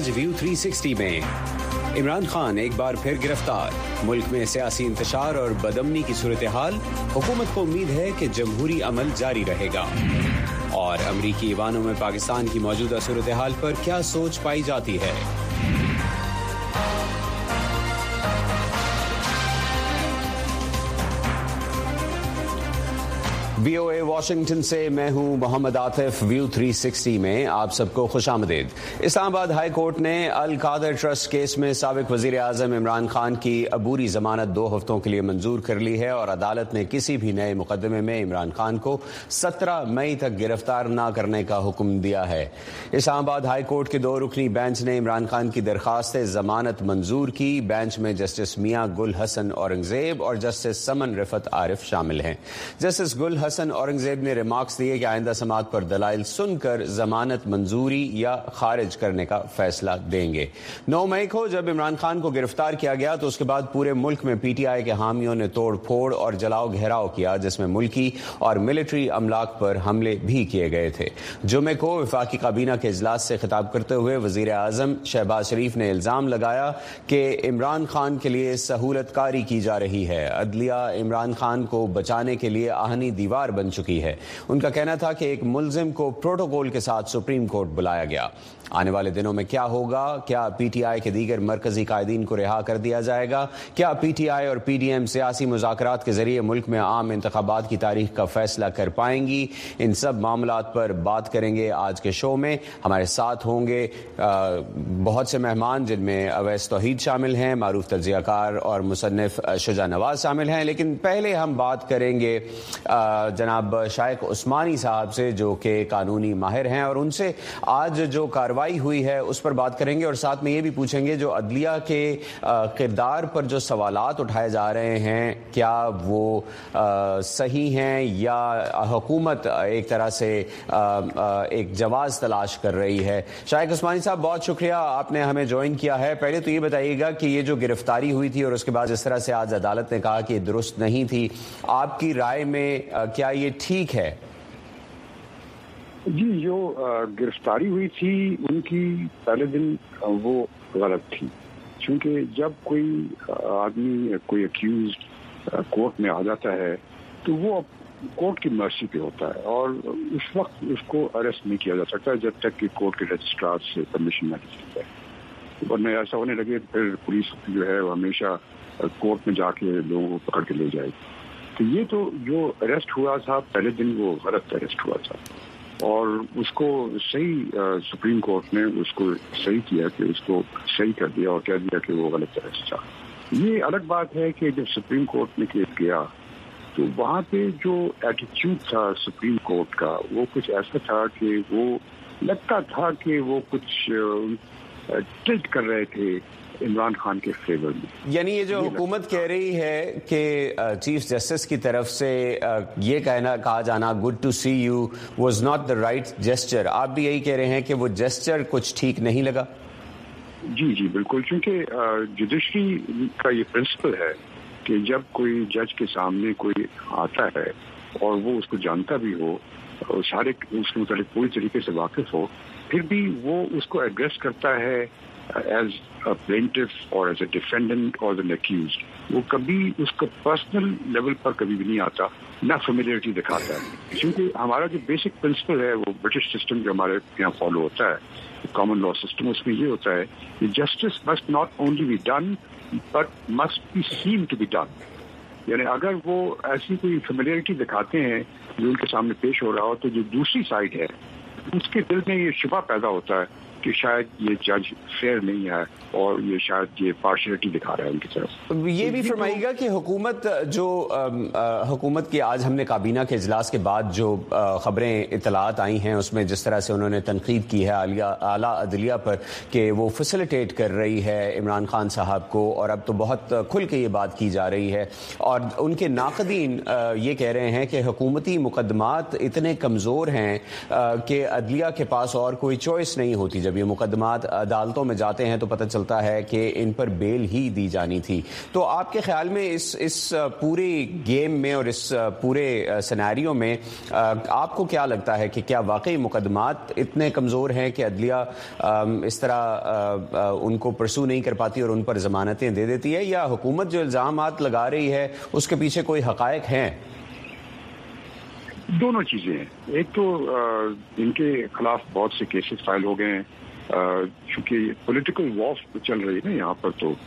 آج ویو 360 میں عمران خان ایک بار پھر گرفتار، ملک میں سیاسی انتشار اور بدامنی کی صورتحال، حکومت کو امید ہے کہ جمہوری عمل جاری رہے گا، اور امریکی ایوانوں میں پاکستان کی موجودہ صورتحال پر کیا سوچ پائی جاتی ہے۔ وی او اے واشنگٹن سے میں ہوں محمد عاطف۔ ویو 360 میں آپ سب کو خوش آمدید۔ اسلام آباد ہائی کورٹ نے القادر ٹرسٹ کیس میں سابق وزیر اعظم عمران خان کی عبوری ضمانت 2 ہفتوں کے لیے منظور کر لی ہے، اور عدالت نے کسی بھی نئے مقدمے میں عمران خان کو 17 مئی تک گرفتار نہ کرنے کا حکم دیا ہے۔ اسلام آباد ہائی کورٹ کے 2 رکنی بینچ نے عمران خان کی درخواست ضمانت منظور کی۔ بینچ میں جسٹس میاں گل حسن اورنگزیب اور جسٹس سمن رفت عارف شامل ہیں۔ جسٹس گل حسن اورنگزیب نے ریمارکس دیے کہ آئندہ سماعت پر دلائل سن کر ضمانت منظوری یا خارج کرنے کا فیصلہ دیں گے۔ 9 مئی کو جب عمران خان کو گرفتار کیا گیا تو اس کے بعد پورے ملک میں پی ٹی آئی کے حامیوں نے توڑ پھوڑ اور جلاؤ گھیراؤ کیا، جس میں ملکی اور ملٹری املاک پر حملے بھی کیے گئے تھے۔ جمعے کو وفاقی کابینہ کے اجلاس سے خطاب کرتے ہوئے وزیر اعظم شہباز شریف نے الزام لگایا کہ عمران خان کے لیے سہولت کاری کی جا رہی ہے۔ عدلیہ عمران خان کو بچانے کے لیے آہنی دیوار بن چکی ہے۔ ان کا کہنا تھا کہ ایک ملزم کو پروٹوکول کے ساتھ سپریم کورٹ بلایا گیا۔ آنے والے دنوں میں کیا ہوگا؟ کیا پی ٹی آئی کے دیگر مرکزی قائدین کو رہا کر دیا جائے گا؟ کیا پی ٹی آئی اور پی ڈی ایم سیاسی مذاکرات کے ذریعے ملک میں عام انتخابات کی تاریخ کا فیصلہ کر پائیں گی؟ ان سب معاملات پر بات کریں گے آج کے شو میں۔ ہمارے ساتھ ہوں گے بہت سے مہمان، جن میں اویس توحید شامل ہیں، معروف تجزیہ کار اور مصنف شجاع نواز شامل ہیں، لیکن پہلے ہم بات کریں گے جناب شائق عثمانی صاحب سے، جو کہ قانونی ماہر ہیں، اور ان سے آج جو کارروائی ہوئی ہے اس پر بات کریں گے، اور ساتھ میں یہ بھی پوچھیں گے جو عدلیہ کے کردار پر جو سوالات اٹھائے جا رہے ہیں، کیا وہ صحیح ہیں یا حکومت ایک طرح سے ایک جواز تلاش کر رہی ہے۔ شائق عثمانی صاحب، بہت شکریہ آپ نے ہمیں جوائن کیا ہے۔ پہلے تو یہ بتائیے گا کہ یہ جو گرفتاری ہوئی تھی اور اس کے بعد اس طرح سے آج عدالت نے کہا کہ یہ درست نہیں تھی، آپ کی رائے میں کیا یہ ٹھیک ہے؟ جی، جو گرفتاری ہوئی تھی ان کی پہلے دن وہ غلط تھی، چونکہ جب کوئی آدمی کوئی اکیوزڈ کورٹ میں آ جاتا ہے تو وہ کورٹ کی مرسی پہ ہوتا ہے، اور اس وقت اس کو اریسٹ نہیں کیا جا سکتا جب تک کہ کورٹ کے رجسٹرار سے پرمیشن نہ لی جائے، ورنہ ایسا ہونے لگے پھر پولیس جو ہے وہ ہمیشہ کورٹ میں جا کے لوگوں کو پکڑ کے لے جائے گی۔ تو یہ تو جو اریسٹ ہوا تھا پہلے دن وہ غلط اریسٹ ہوا تھا، اور اس کو صحیح سپریم کورٹ نے اس کو صحیح کیا کہ اس کو صحیح کر دیا اور کہہ دیا کہ وہ غلط اریسٹ تھا۔ یہ الگ بات ہے کہ جب سپریم کورٹ نے کیس کیا تو وہاں پہ جو ایٹیٹیوڈ تھا سپریم کورٹ کا وہ کچھ ایسا تھا کہ وہ لگتا تھا کہ وہ کچھ ٹلٹ کر رہے تھے عمران خان کے فیور میں۔ یعنی یہ جو حکومت کہہ رہی ہے کہ چیف جسٹس کی طرف سے یہ کہا جانا گڈ ٹو سی یو واز ناٹ دا رائٹ جیسچر، آپ بھی یہی کہہ رہے ہیں کہ وہ جیسچر کچھ ٹھیک نہیں لگا؟ جی بالکل، چونکہ جوڈیشری کا یہ پرنسپل ہے کہ جب کوئی جج کے سامنے کوئی آتا ہے اور وہ اس کو جانتا بھی ہو اور سارے اس کے متعلق پوری طریقے سے واقف ہو، پھر بھی وہ اس کو ایڈریس کرتا ہے ایز اے پلینٹف اور ایز اے ڈیفینڈنٹ اور این ایکیوزڈ، وہ کبھی اس کو پرسنل لیول پر کبھی بھی نہیں آتا، نہ فیملیئرٹی دکھاتا ہے، کیونکہ ہمارا جو بیسک پرنسپل ہے وہ برٹش سسٹم جو ہمارے یہاں فالو ہوتا ہے، کامن لا سسٹم، اس میں یہ ہوتا ہے کہ جسٹس مسٹ ناٹ اونلی بی ڈن بٹ مسٹ بی سین ٹو بی ڈن، یعنی اگر وہ ایسی کوئی فیملیئرٹی دکھاتے ہیں جو ان کے سامنے پیش ہو رہا ہو تو جو دوسری سائڈ ہے اس کے دل میں یہ شبہ پیدا ہوتا ہے کہ شاید یہ جج فیئر نہیں ہے اور یہ شاید یہ پارشلٹی دکھا رہا ہے ان کی طرف۔ یہ بھی فرمائیے گا کہ حکومت کی آج ہم نے کابینہ کے اجلاس کے بعد جو خبریں اطلاعات آئی ہیں اس میں جس طرح سے انہوں نے تنقید کی ہے اعلیٰ عدلیہ پر کہ وہ فیسیلیٹیٹ کر رہی ہے عمران خان صاحب کو، اور اب تو بہت کھل کے یہ بات کی جا رہی ہے، اور ان کے ناقدین یہ کہہ رہے ہیں کہ حکومتی مقدمات اتنے کمزور ہیں کہ عدلیہ کے پاس اور کوئی چوائس نہیں ہوتی جب یہ مقدمات عدالتوں میں جاتے ہیں تو پتہ چلتا ہے کہ ان پر بیل ہی دی جانی تھی. تو آپ کے خیال میں اس پوری گیم میں اور اس پورے سینیریو میں آپ کو کیا لگتا ہے کہ کیا واقعی مقدمات اتنے کمزور ہیں کہ عدلیہ اس طرح ان کو پرسو نہیں کر پاتی اور ان پر ضمانتیں دے دیتی ہے، یا حکومت جو الزامات لگا رہی ہے اس کے پیچھے کوئی حقائق ہیں؟ دونوں چیزیں ہیں. ایک تو ان کے خلاف بہت سے کیسز فائل ہو گئے ہیں، چونکہ پولیٹیکل وار چل رہی ہے نا یہاں پر، تو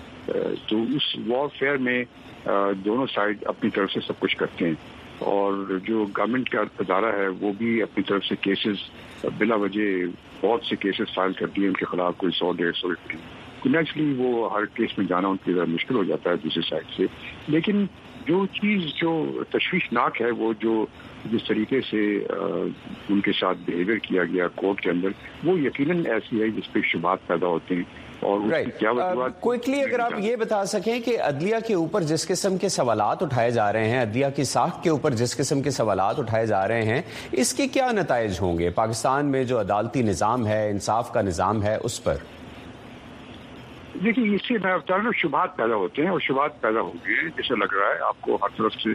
اس وار فیئر میں دونوں سائڈ اپنی طرف سے سب کچھ کرتے ہیں، اور جو گورنمنٹ کا ادارہ ہے وہ بھی اپنی طرف سے کیسز بلا وجہ بہت سے کیسز فائل کرتی ہے ان کے خلاف، کوئی 100-150. نیچرلی وہ ہر کیس میں جانا ان کے ذرا مشکل ہو جاتا ہے دوسری سائڈ سے. لیکن جو چیز جو تشویشناک ہے وہ جو جس طریقے سے ان کے ساتھ بیہیویئر کیا گیا کورٹ کے اندر، وہ یقیناً ایسی ہے جس پہ شبہات پیدا ہوتے ہیں. اور کیا وجوہات کوئکلی اگر آپ یہ بتا سکیں کہ عدلیہ کے اوپر جس قسم کے سوالات اٹھائے جا رہے ہیں، عدلیہ کی ساخت کے اوپر جس قسم کے سوالات اٹھائے جا رہے ہیں، اس کے کیا نتائج ہوں گے پاکستان میں جو عدالتی نظام ہے، انصاف کا نظام ہے، اس پر؟ دیکھیے، اس سے میں بتا رہا ہوں شبہات پیدا ہوتے ہیں، اور شبہات پیدا ہو گئے جیسے لگ رہا ہے آپ کو ہر طرف سے.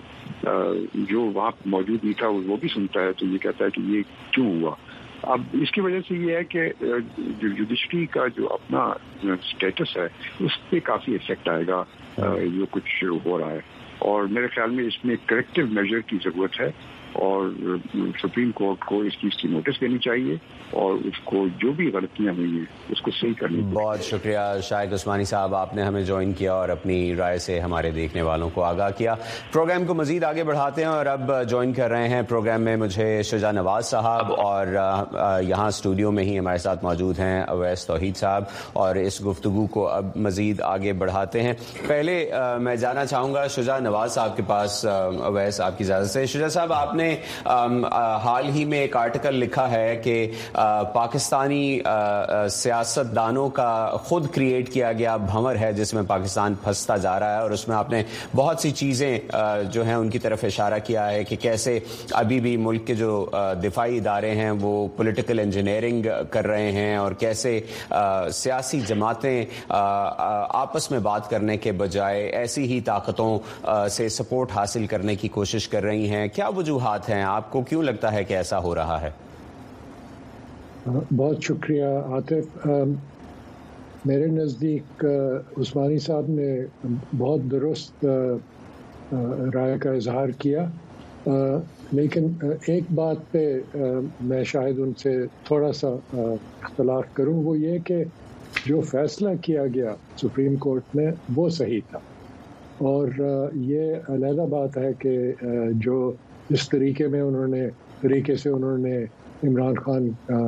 جو وہاں موجود نہیں تھا وہ بھی سنتا ہے تو یہ کہتا ہے کہ یہ کیوں ہوا. اب اس کی وجہ سے یہ ہے کہ جو جوڈیشری کا جو اپنا اسٹیٹس ہے اس پہ کافی افیکٹ آئے گا جو کچھ ہو رہا ہے. اور میرے خیال میں اس میں کریکٹیو میجر کی ضرورت ہے، اور سپریم کورٹ کو اس چیز کی نوٹس دینی چاہیے اور اس کو جو بھی غلطیاں ہوئی ہیں اس کو صحیح کرنی چاہیے. بہت شکریہ شاہد عثمانی صاحب، آپ نے ہمیں جوائن کیا اور اپنی رائے سے ہمارے دیکھنے والوں کو آگاہ کیا. پروگرام کو مزید آگے بڑھاتے ہیں اور اب جوائن کر رہے ہیں پروگرام میں مجھے شجاع نواز صاحب، اور یہاں اسٹوڈیو میں ہی ہمارے ساتھ موجود ہیں اویس توحید صاحب، اور اس گفتگو کو اب مزید آگے بڑھاتے ہیں. پہلے میں جانا چاہوں گا شجاع نواز صاحب کے پاس، اویس آپ کی اجازت سے. شجاع صاحب، آپ نے حال ہی میں ایک آرٹیکل لکھا ہے کہ پاکستانی سیاستدانوں کا خود کریٹ کیا گیا بھنور ہے جس میں پاکستان پھنستا جا رہا ہے، اور اس میں آپ نے بہت سی چیزیں جو ہیں ان کی طرف اشارہ کیا ہے کہ کیسے ابھی بھی ملک کے جو دفاعی ادارے ہیں وہ پولیٹیکل انجینئرنگ کر رہے ہیں، اور کیسے سیاسی جماعتیں آپس میں بات کرنے کے بجائے ایسی ہی طاقتوں سے سپورٹ حاصل کرنے کی کوشش کر رہی ہیں. کیا وجوہات ہیں؟ آپ کو کیوں لگتا ہے کہ ایسا ہو رہا ہے؟ بہت شکریہ عاطف. میرے نزدیک عثمانی صاحب نے بہت درست رائے کا اظہار کیا، لیکن ایک بات پہ میں شاید ان سے تھوڑا سا اختلاف کروں، وہ یہ کہ جو فیصلہ کیا گیا سپریم کورٹ میں وہ صحیح تھا. اور یہ علیحدہ بات ہے کہ جو جس طریقے سے انہوں نے عمران خان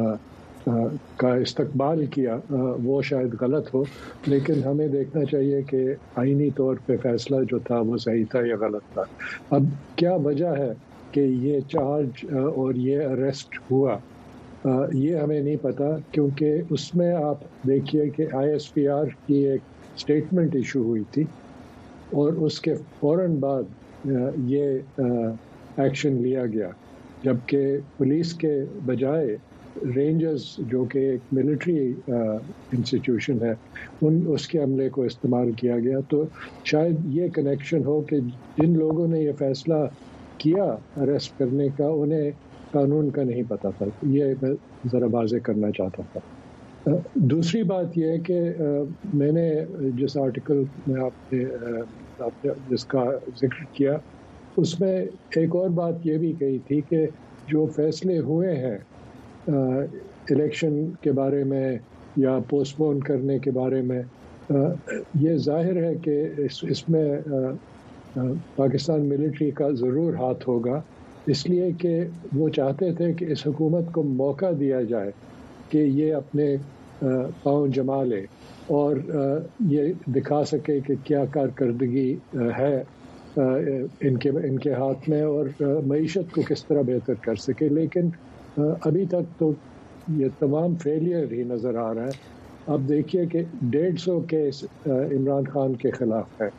کا استقبال کیا وہ شاید غلط ہو، لیکن ہمیں دیکھنا چاہیے کہ آئینی طور پہ فیصلہ جو تھا وہ صحیح تھا یا غلط تھا. اب کیا وجہ ہے کہ یہ چارج اور یہ اریسٹ ہوا، یہ ہمیں نہیں پتا، کیونکہ اس میں آپ دیکھیے کہ ISPR کی ایک اسٹیٹمنٹ ایشو ہوئی تھی اور اس کے فوراً بعد یہ ایکشن لیا گیا، جبکہ پولیس کے بجائے رینجرز جو کہ ایک ملٹری انسٹیٹیوشن ہے اس کے عملے کو استعمال کیا گیا. تو شاید یہ کنیکشن ہو کہ جن لوگوں نے یہ فیصلہ کیا اریسٹ کرنے کا انہیں قانون کا نہیں پتہ تھا. یہ میں ذرا واضح کرنا چاہتا تھا. دوسری بات یہ ہے کہ میں نے جس آرٹیکل میں آپ نے جس کا ذکر کیا اس میں ایک اور بات یہ بھی کہی تھی کہ جو فیصلے ہوئے ہیں الیکشن کے بارے میں یا پوسٹ پون کرنے کے بارے میں، یہ ظاہر ہے کہ اس میں پاکستان ملٹری کا ضرور ہاتھ ہوگا، اس لیے کہ وہ چاہتے تھے کہ اس حکومت کو موقع دیا جائے کہ یہ اپنے پاؤں جما لے اور یہ دکھا سکے کہ کیا کارکردگی ہے ان کے ہاتھ میں اور معیشت کو کس طرح بہتر کر سکے. لیکن ابھی تک تو یہ تمام فیلئر ہی نظر آ رہا ہے. اب دیکھیے کہ 150 کیس عمران خان کے خلاف ہے،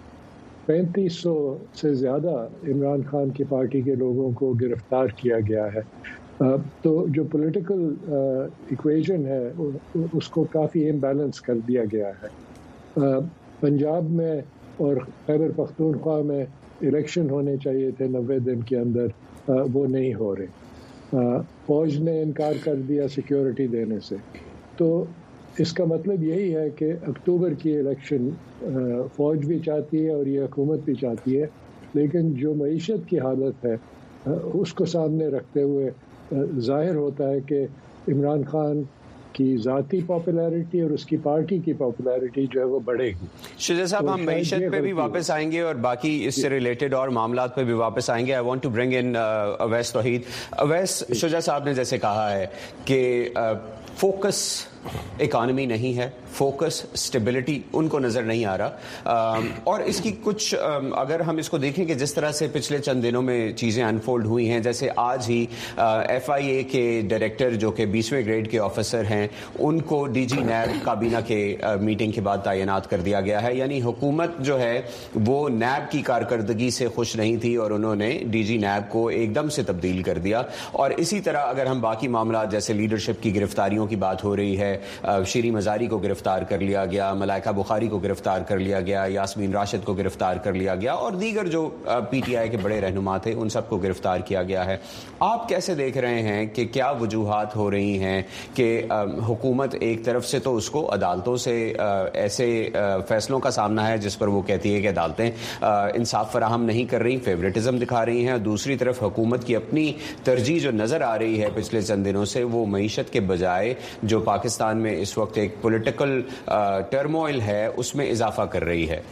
3500 سے زیادہ عمران خان کی پارٹی کے لوگوں کو گرفتار کیا گیا ہے. تو جو پولیٹیکل ایکویژن ہے اس کو کافی امبیلنس کر دیا گیا ہے. پنجاب میں اور خیبر پختونخوا میں الیکشن ہونے چاہیے تھے 90 دن کے اندر, وہ نہیں ہو رہے. فوج نے انکار کر دیا سیکیورٹی دینے سے. تو اس کا مطلب یہی ہے کہ اکتوبر کی الیکشن فوج بھی چاہتی ہے اور یہ حکومت بھی چاہتی ہے, لیکن جو معیشت کی حالت ہے اس کو سامنے رکھتے ہوئے ظاہر ہوتا ہے کہ عمران خان کی ذاتی پاپولیرٹی اور اس کی پارٹی کی پاپولیرٹی جو ہے وہ بڑھے گی. شجاع صاحب, ہم معیشت پہ بھی واپس آئیں گے اور باقی اس سے ریلیٹڈ اور معاملات پہ بھی واپس آئیں گے. آئی وانٹ ٹو برنگ ان اویس توحید. اویس, شجاع صاحب نے جیسے کہا ہے کہ فوکس اکانومی نہیں ہے, فوکس اسٹیبلٹی ان کو نظر نہیں آ رہا, اور اس کی کچھ اگر ہم اس کو دیکھیں کہ جس طرح سے پچھلے چند دنوں میں چیزیں انفولڈ ہوئی ہیں, جیسے آج ہی ایف آئی اے کے ڈائریکٹر جو کہ 20ویں گریڈ کے آفیسر ہیں ان کو ڈی جی نیب کابینہ کے میٹنگ کے بعد تعینات کر دیا گیا ہے. یعنی حکومت جو ہے وہ نیب کی کارکردگی سے خوش نہیں تھی اور انہوں نے ڈی جی نیب کو ایک دم سے تبدیل کر دیا. اور اسی طرح اگر ہم باقی معاملات جیسے لیڈرشپ کی گرفتاریوں کی بات ہو رہی ہے, شیریں مزاری کو گرفتار کر لیا گیا, ملائکہ بخاری کو گرفتار کر لیا گیا, یاسمین راشد کو گرفتار کر لیا گیا, اور دیگر جو پی ٹی آئی کے بڑے رہنما تھے ان سب کو گرفتار کیا گیا ہے. آپ کیسے دیکھ رہے ہیں کہ کیا وجوہات ہو رہی ہیں کہ حکومت ایک طرف سے تو اس کو عدالتوں سے ایسے فیصلوں کا سامنا ہے جس پر وہ کہتی ہے کہ عدالتیں انصاف فراہم نہیں کر رہی, فیوریٹزم دکھا رہی ہیں, اور دوسری طرف حکومت کی اپنی ترجیح جو نظر آ رہی ہے پچھلے چند دنوں سے وہ معیشت کے بجائے جو پاکستان میں اس وقت ایک پولیٹیکل ٹرموائل ہے اس میں اضافہ کر رہی ہے.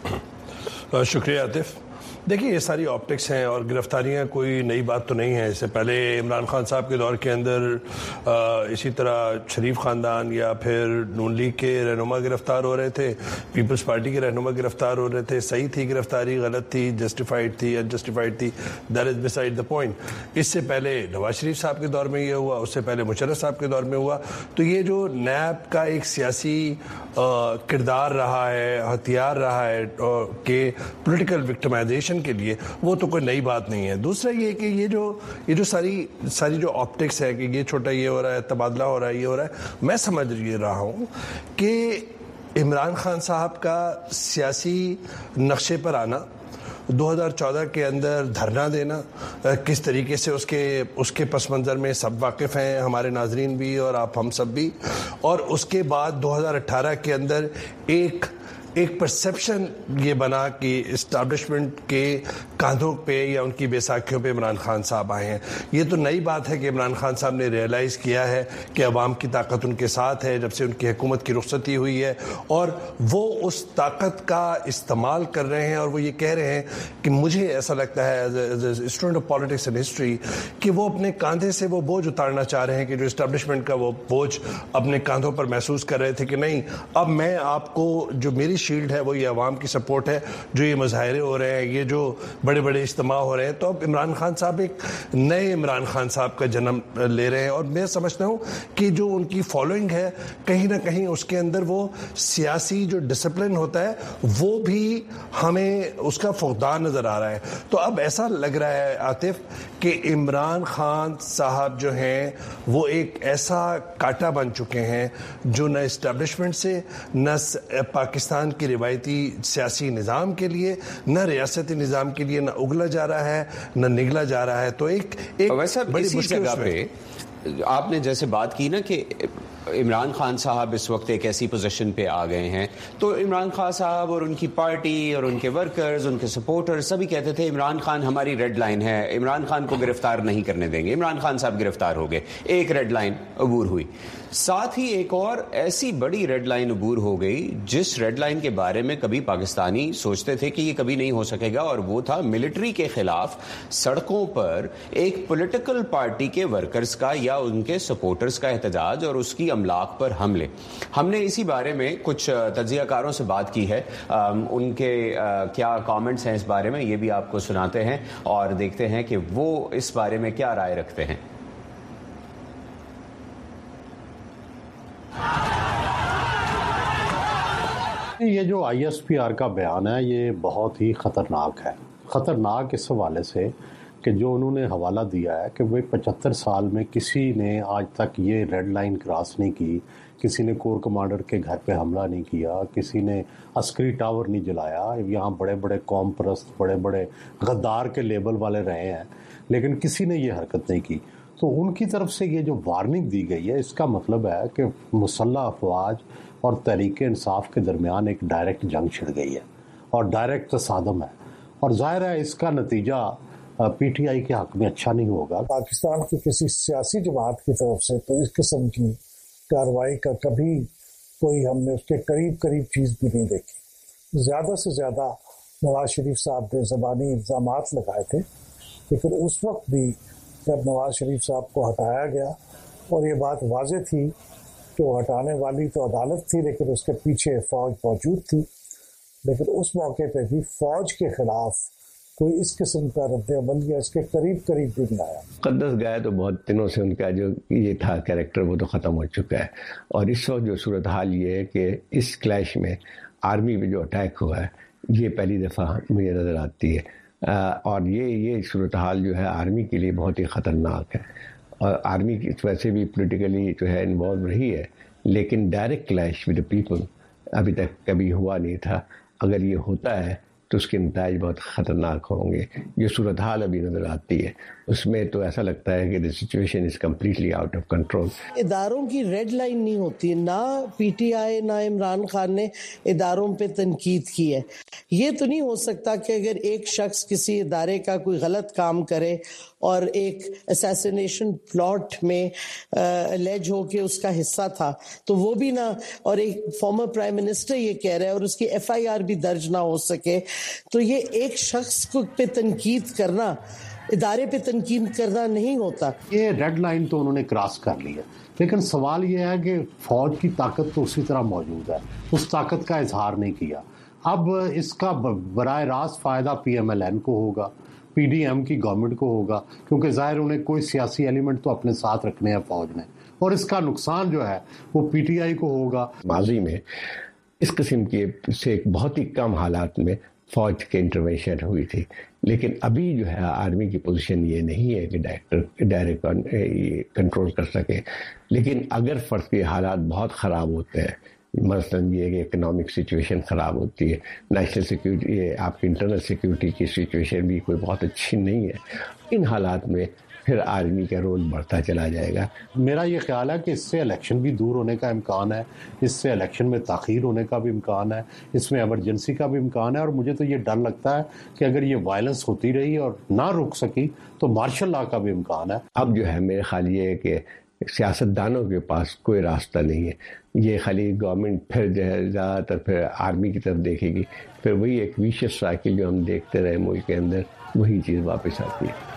شکریہ عاطف. دیکھیے یہ ساری آپٹکس ہیں اور گرفتاریاں کوئی نئی بات تو نہیں ہے. اس سے پہلے عمران خان صاحب کے دور کے اندر اسی طرح شریف خاندان یا پھر نون لیگ کے رہنما گرفتار ہو رہے تھے, پیپلز پارٹی کے رہنما گرفتار ہو رہے تھے. صحیح تھی گرفتاری, غلط تھی, جسٹیفائڈ تھی, انجسٹیفائڈ تھی, دیٹ از بسائڈ دا پوائنٹ. اس سے پہلے نواز شریف صاحب کے دور میں یہ ہوا, اس سے پہلے مشرف صاحب کے دور میں ہوا. تو یہ جو نیب کا ایک سیاسی کردار رہا ہے, ہتھیار رہا ہے کہ پولیٹیکل وکٹمائزیشن کے لیے, وہ تو کوئی نئی بات نہیں ہے. دوسرا یہ کہ یہ جو ساری جو آپٹکس ہے کہ یہ چھوٹا یہ ہو رہا ہے, تبادلہ ہو رہا ہے, یہ ہو رہا ہے, میں سمجھ یہ رہا ہوں کہ عمران خان صاحب کا سیاسی نقشے پر آنا, 2014 کے اندر دھرنا دینا, کس طریقے سے اس کے پس منظر میں سب واقف ہیں, ہمارے ناظرین بھی اور آپ ہم سب بھی, اور اس کے بعد 2018 کے اندر ایک پرسیپشن یہ بنا کہ اسٹیبلشمنٹ کے کاندھوں پہ یا ان کی بیساکھیوں پہ عمران خان صاحب آئے ہیں. یہ تو نئی بات ہے کہ عمران خان صاحب نے ریئلائز کیا ہے کہ عوام کی طاقت ان کے ساتھ ہے جب سے ان کی حکومت کی رخصتی ہوئی ہے, اور وہ اس طاقت کا استعمال کر رہے ہیں. اور وہ یہ کہہ رہے ہیں کہ مجھے ایسا لگتا ہے ایز اے اسٹوڈنٹ آف پالیٹکس اینڈ ہسٹری کہ وہ اپنے کاندھے سے وہ بوجھ اتارنا چاہ رہے ہیں کہ جو اسٹیبلشمنٹ کا وہ بوجھ اپنے کاندھوں پر محسوس کر رہے تھے کہ نہیں, اب میں آپ کو جو میری شیلڈ ہے وہ یہ عوام کی سپورٹ ہے, جو یہ مظاہرے ہو رہے ہیں, یہ جو بڑے بڑے اجتماع ہو رہے ہیں. تو اب عمران خان صاحب ایک نئے عمران خان صاحب کا جنم لے رہے ہیں, اور میں سمجھتا ہوں کہ جو ان کی فالوئنگ ہے کہیں نہ کہیں اس کے اندر وہ سیاسی جو ڈسپلن ہوتا ہے وہ بھی ہمیں اس کا فقدان نظر آ رہا ہے. تو اب ایسا لگ رہا ہے عاطف کہ عمران خان صاحب جو ہیں وہ ایک ایسا کانٹا بن چکے ہیں جو نہ اسٹیبلشمنٹ سے, نہ پاکستان کی روایتی سیاسی نظام کے لیے, نہ ریاستی نظام کے لیے نہ اگلا جا رہا ہے نہ نگلا جا رہا ہے. تو ایک بڑی جگہ پہ آپ نے جیسے بات کی نا کہ عمران خان صاحب اس وقت ایک ایسی پوزیشن پہ آ گئے ہیں, تو عمران خان صاحب اور ان کی پارٹی اور ان کے ورکرز, ان کے سپورٹر سبھی کہتے تھے عمران خان ہماری ریڈ لائن ہے, عمران خان کو گرفتار نہیں کرنے دیں گے. عمران خان صاحب گرفتار ہو گئے, ایک ریڈ لائن عبور ہوئی. ساتھ ہی ایک اور ایسی بڑی ریڈ لائن عبور ہو گئی جس ریڈ لائن کے بارے میں کبھی پاکستانی سوچتے تھے کہ یہ کبھی نہیں ہو سکے گا, اور وہ تھا ملٹری کے خلاف سڑکوں پر ایک پولیٹیکل پارٹی کے ورکرز کا یا ان کے سپورٹرز کا احتجاج اور اس کی املاک پر حملے. ہم نے اسی بارے میں کچھ تجزیہ کاروں سے بات کی ہے, ان کے کیا کامنٹس ہیں اس بارے میں, یہ بھی آپ کو سناتے ہیں اور دیکھتے ہیں کہ وہ اس بارے میں کیا رائے رکھتے ہیں. یہ جو آئی ایس پی آر کا بیان ہے یہ بہت ہی خطرناک ہے. خطرناک اس حوالے سے کہ جو انہوں نے حوالہ دیا ہے کہ وہ 75 سال میں کسی نے آج تک یہ ریڈ لائن کراس نہیں کی، کسی نے کور کمانڈر کے گھر پہ حملہ نہیں کیا، کسی نے عسکری ٹاور نہیں جلایا، یہاں بڑے بڑے قوم پرست بڑے بڑے غدار کے لیبل والے رہے ہیں، لیکن کسی نے یہ حرکت نہیں کی. تو ان کی طرف سے یہ جو وارننگ دی گئی ہے، اس کا مطلب ہے کہ مسلح افواج اور تحریک انصاف کے درمیان ایک ڈائریکٹ جنگ چھڑ گئی ہے اور ڈائریکٹ تصادم ہے، اور ظاہر ہے اس کا نتیجہ پی ٹی آئی کے حق میں اچھا نہیں ہوگا. پاکستان کی کسی سیاسی جماعت کی طرف سے تو اس قسم کی کارروائی کا کبھی کوئی ہم نے اس کے قریب چیز بھی نہیں دیکھی. زیادہ سے زیادہ نواز شریف صاحب نے زبانی الزامات لگائے تھے، لیکن اس وقت بھی جب نواز شریف صاحب کو ہٹایا گیا اور یہ بات واضح تھی کہ وہ ہٹانے والی تو عدالت تھی لیکن اس کے پیچھے فوج موجود تھی، لیکن اس موقع پہ بھی فوج کے خلاف کوئی اس قسم کا رد عمل یا اس کے قریب بھی نہیں آیا. مقدس گئے تو بہت دنوں سے ان کا جو یہ تھا کریکٹر وہ تو ختم ہو چکا ہے، اور اس وقت جو صورتحال یہ ہے کہ اس کلیش میں آرمی پہ جو اٹیک ہوا ہے یہ پہلی دفعہ مجھے نظر آتی ہے، اور یہ صورتحال جو ہے آرمی کے لیے بہت ہی خطرناک ہے، اور آرمی کی ویسے بھی پولیٹیکلی جو ہے انوالو رہی ہے، لیکن ڈائریکٹ کلیش ود دا پیپل ابھی تک کبھی ہوا نہیں تھا. اگر یہ ہوتا ہے تو اس کے نتائج بہت خطرناک ہوں گے. جو صورتحال ابھی نظر آتی ہے اس میں تو ایسا لگتا ہے کہ دی سچویشن از کمپلیٹلی آؤٹ آف کنٹرول. اداروں کی ریڈ لائن نہیں ہوتی، نہ پی ٹی آئی نہ عمران خان نے اداروں پہ تنقید کی ہے. یہ تو نہیں ہو سکتا کہ اگر ایک شخص کسی ادارے کا کوئی غلط کام کرے اور ایک اسیسینیشن پلاٹ میں الیج ہو کے اس کا حصہ تھا تو وہ بھی نہ، اور ایک فارمر پرائم منسٹر یہ کہہ رہا ہے اور اس کی ایف آئی آر بھی درج نہ ہو سکے، تو یہ ایک شخص کو پہ تنقید کرنا، ادارے پہ تنقید کرنا نہیں ہوتا. یہ ریڈ لائن تو انہوں نے کراس کر لی ہے، لیکن سوال یہ ہے کہ فوج کی طاقت تو اسی طرح موجود ہے، اس طاقت کا اظہار نہیں کیا. اب اس کا براہ راست فائدہ پی ایم ایل این کو ہوگا، پی ڈی ایم کی گورنمنٹ کو ہوگا، کیونکہ ظاہر انہیں کوئی سیاسی ایلیمنٹ تو اپنے ساتھ رکھنے ہیں فوج نے، اور اس کا نقصان جو ہے وہ پی ٹی آئی کو ہوگا. ماضی میں اس قسم کے سے بہت ہی کم حالات میں فوج کے انٹروینشن ہوئی تھی، لیکن ابھی جو ہے آرمی کی پوزیشن یہ نہیں ہے کہ ڈائریکٹ کنٹرول کر سکے. لیکن اگر فرض کے حالات بہت خراب ہوتے ہیں، مثلاً یہ کہ اکنامک سچویشن خراب ہوتی ہے، نیشنل سیکیورٹی، آپ کی انٹرنل سیکیورٹی کی سچویشن بھی کوئی بہت اچھی نہیں ہے، ان حالات میں پھر آرمی کا رول بڑھتا چلا جائے گا. میرا یہ خیال ہے کہ اس سے الیکشن بھی دور ہونے کا امکان ہے، اس سے الیکشن میں تاخیر ہونے کا بھی امکان ہے، اس میں ایمرجنسی کا بھی امکان ہے، اور مجھے تو یہ ڈر لگتا ہے کہ اگر یہ وائلنس ہوتی رہی اور نہ رک سکی تو مارشل لا کا بھی امکان ہے. اب جو ہے میرے خیال یہ ہے کہ سیاستدانوں کے پاس کوئی راستہ نہیں ہے، یہ خالی گورنمنٹ پھر جو ہے زیادہ تر پھر آرمی کی طرف دیکھے گی، پھر وہی ایک ویشس سائیکل جو ہم دیکھتے رہے ملک کے اندر وہی چیز واپس آتی ہے.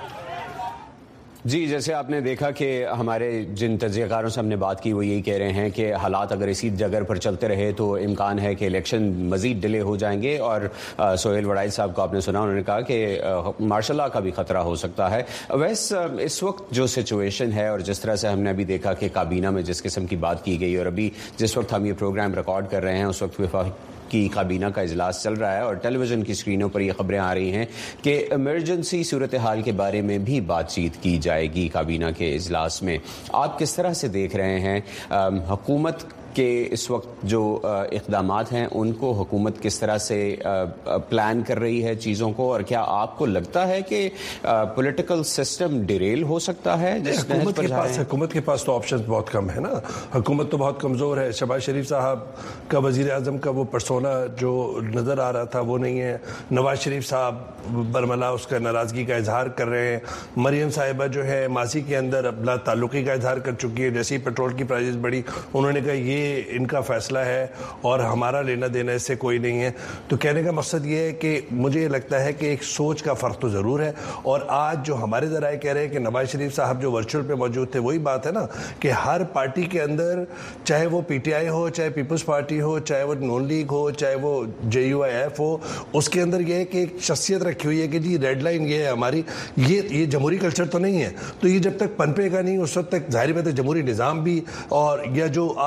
جی، جیسے آپ نے دیکھا کہ ہمارے جن تجزیہ کاروں سے ہم نے بات کی وہ یہی کہہ رہے ہیں کہ حالات اگر اسی جگہ پر چلتے رہے تو امکان ہے کہ الیکشن مزید ڈیلے ہو جائیں گے. اور سہیل وڑائی صاحب کو آپ نے سنا، انہوں نے کہا کہ مارشل لا کا بھی خطرہ ہو سکتا ہے. ویسے اس وقت جو سچویشن ہے اور جس طرح سے ہم نے ابھی دیکھا کہ کابینہ میں جس قسم کی بات کی گئی، اور ابھی جس وقت ہم یہ پروگرام ریکارڈ کر رہے ہیں اس وقت کی کابینہ کا اجلاس چل رہا ہے، اور ٹیلی ویژن کی اسکرینوں پر یہ خبریں آ رہی ہیں کہ ایمرجنسی صورتحال کے بارے میں بھی بات چیت کی جائے گی کابینہ کے اجلاس میں. آپ کس طرح سے دیکھ رہے ہیں حکومت کہ اس وقت جو اقدامات ہیں ان کو حکومت کس طرح سے پلان کر رہی ہے چیزوں کو، اور کیا آپ کو لگتا ہے کہ پولیٹیکل سسٹم ڈیریل ہو سکتا ہے؟ حکومت کے پاس تو آپشنز بہت کم ہے نا، حکومت تو بہت کمزور ہے. شہباز شریف صاحب کا وزیر اعظم کا وہ پرسونا جو نظر آ رہا تھا وہ نہیں ہے. نواز شریف صاحب برملا اس کا ناراضگی کا اظہار کر رہے ہیں. مریم صاحبہ جو ہے ماضی کے اندر اپنا تعلقی کا اظہار کر چکی ہے، جیسے ہی پیٹرول کی پرائزز بڑھی انہوں نے کہا یہ ان کا فیصلہ ہے اور ہمارا لینا دینا اس سے کوئی نہیں ہے. تو کہنے کا مقصد یہ ہے کہ مجھے یہ لگتا ہے کہ ایک سوچ کا فرق تو ضرور ہے. اور آج جو ہمارے ذرائع کہہ رہے ہیں کہ نواز شریف صاحب جو ورچوئل پہ موجود تھے، وہی بات ہے نا کہ ہر پارٹی کے اندر، چاہے وہ پی ٹی آئی ہو، چاہے پیپلز پارٹی ہو، چاہے وہ نون لیگ ہو، چاہے وہ جے یو آئی ایف ہو، اس کے اندر یہ ہے کہ ایک شخصیت رکھی ہوئی ہے کہ جی ریڈ لائن یہ ہے ہماری. یہ جمہوری کلچر تو نہیں ہے، تو یہ جب تک پنپے گا نہیں اس وقت تک ظاہر بات ہے جمہوری نظام بھی اور یا جو آپ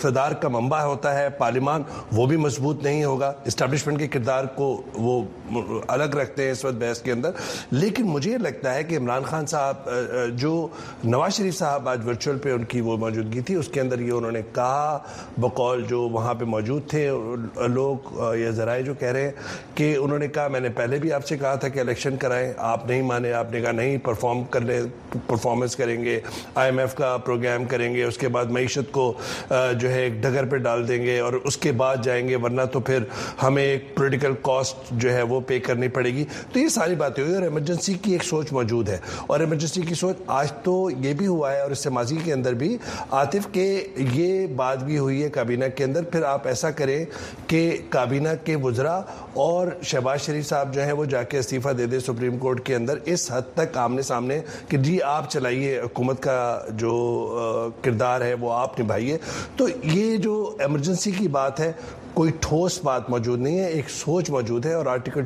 اقتدار کا منبع ہوتا ہے پارلیمان، وہ بھی مضبوط نہیں ہوگا. اسٹیبلشمنٹ کے کردار کو وہ الگ رکھتے ہیں اس وقت بحث کے اندر. لیکن مجھے یہ لگتا ہے کہ عمران خان صاحب جو نواز شریف صاحب آج ورچوئل پہ ان کی وہ موجودگی تھی، اس کے اندر یہ انہوں نے کہا بقول جو وہاں پہ موجود تھے لوگ یا ذرائع جو کہہ رہے ہیں کہ انہوں نے کہا میں نے پہلے بھی آپ سے کہا تھا کہ الیکشن کرائیں، آپ نہیں مانے، آپ نے کہا نہیں پرفارمنس کریں گے، IMF کا پروگرام کریں گے، اس کے بعد معیشت کو جو ہے ایک ڈگر پہ ڈال دیں گے اور اس کے بعد جائیں گے، ورنہ تو پھر ہمیں ایک پولیٹیکل کاسٹ جو ہے وہ پے کرنی پڑے گی. تو یہ ساری باتیں ہوئی اور ایمرجنسی کی ایک سوچ موجود ہے. اور ایمرجنسی کی سوچ آج تو یہ بھی ہوا ہے اور اس سے ماضی کے اندر بھی عاطف کے یہ بات بھی ہوئی ہے کابینہ کے اندر. پھر آپ ایسا کریں کہ کابینہ کے وزراء اور شہباز شریف صاحب جو ہیں وہ جا کے استعفیٰ دے دے سپریم کورٹ کے اندر، اس حد تک آمنے سامنے کہ جی آپ چلائیے، حکومت کا جو کردار ہے وہ آپ نبھائیے. تو یہ جو ایمرجنسی کی بات ہے کوئی ٹھوس بات موجود نہیں ہے، ایک سوچ موجود ہے. اور آرٹیکل